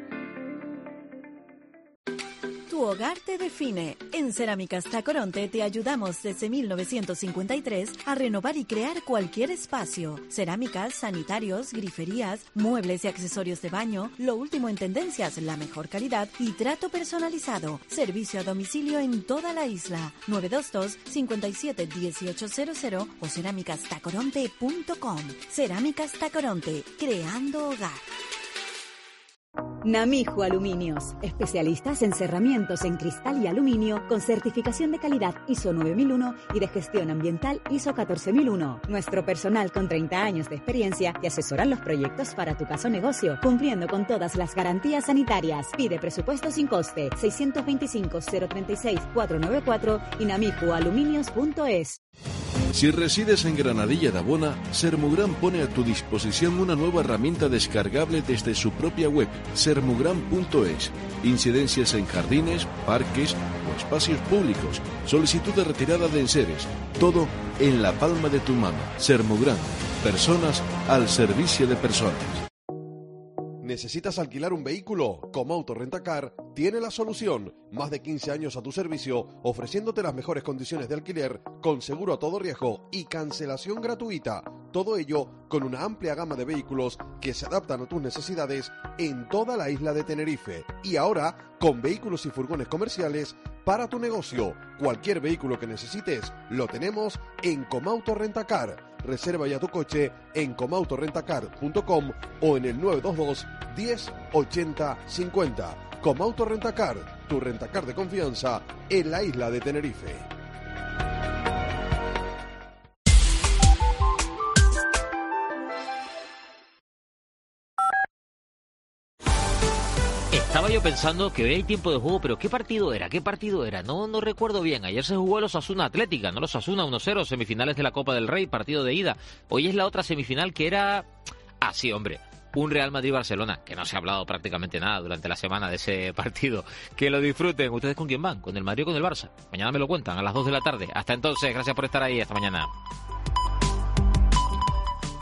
Tu hogar te define. En Cerámicas Tacoronte te ayudamos desde mil novecientos cincuenta y tres a renovar y crear cualquier espacio. Cerámicas, sanitarios, griferías, muebles y accesorios de baño, lo último en tendencias, la mejor calidad y trato personalizado. Servicio a domicilio en toda la isla. nueve dos dos, cinco siete, uno ocho cero cero o cerámicas tacoronte punto com. Cerámicas Tacoronte, creando hogar. Namijo Aluminios, especialistas en cerramientos en cristal y aluminio con certificación de calidad I S O nueve mil uno y de gestión ambiental I S O catorce mil uno. Nuestro personal con treinta años de experiencia te asesoran los proyectos para tu caso negocio, cumpliendo con todas las garantías sanitarias. Pide presupuesto sin coste seis dos cinco, cero tres seis, cuatro nueve cuatro y namijo aluminios punto es. Si resides en Granadilla de Abona, Sermugran pone a tu disposición una nueva herramienta descargable desde su propia web, sermugran punto es. Incidencias en jardines, parques o espacios públicos, solicitud de retirada de enseres, todo en la palma de tu mano. Sermugran, personas al servicio de personas. ¿Necesitas alquilar un vehículo? Comauto Rentacar tiene la solución. Más de quince años a tu servicio, ofreciéndote las mejores condiciones de alquiler, con seguro a todo riesgo y cancelación gratuita. Todo ello con una amplia gama de vehículos que se adaptan a tus necesidades en toda la isla de Tenerife. Y ahora, con vehículos y furgones comerciales para tu negocio. Cualquier vehículo que necesites, lo tenemos en Comauto Rentacar. Reserva ya tu coche en comauto rentacar punto com o en el nueve dos dos, diez, ochenta, cincuenta. Comauto Rentacar, tu rentacar de confianza en la isla de Tenerife. Estaba yo pensando que hoy hay tiempo de juego, pero ¿qué partido era? ¿Qué partido era? No no recuerdo bien. Ayer se jugó el Osasuna Atlética, no el Osasuna uno cero, semifinales de la Copa del Rey, partido de ida. Hoy es la otra semifinal que era... Ah, sí, hombre. Un Real Madrid-Barcelona, que no se ha hablado prácticamente nada durante la semana de ese partido. Que lo disfruten. ¿Ustedes con quién van? ¿Con el Madrid o con el Barça? Mañana me lo cuentan a las dos de la tarde. Hasta entonces, gracias por estar ahí. Hasta mañana.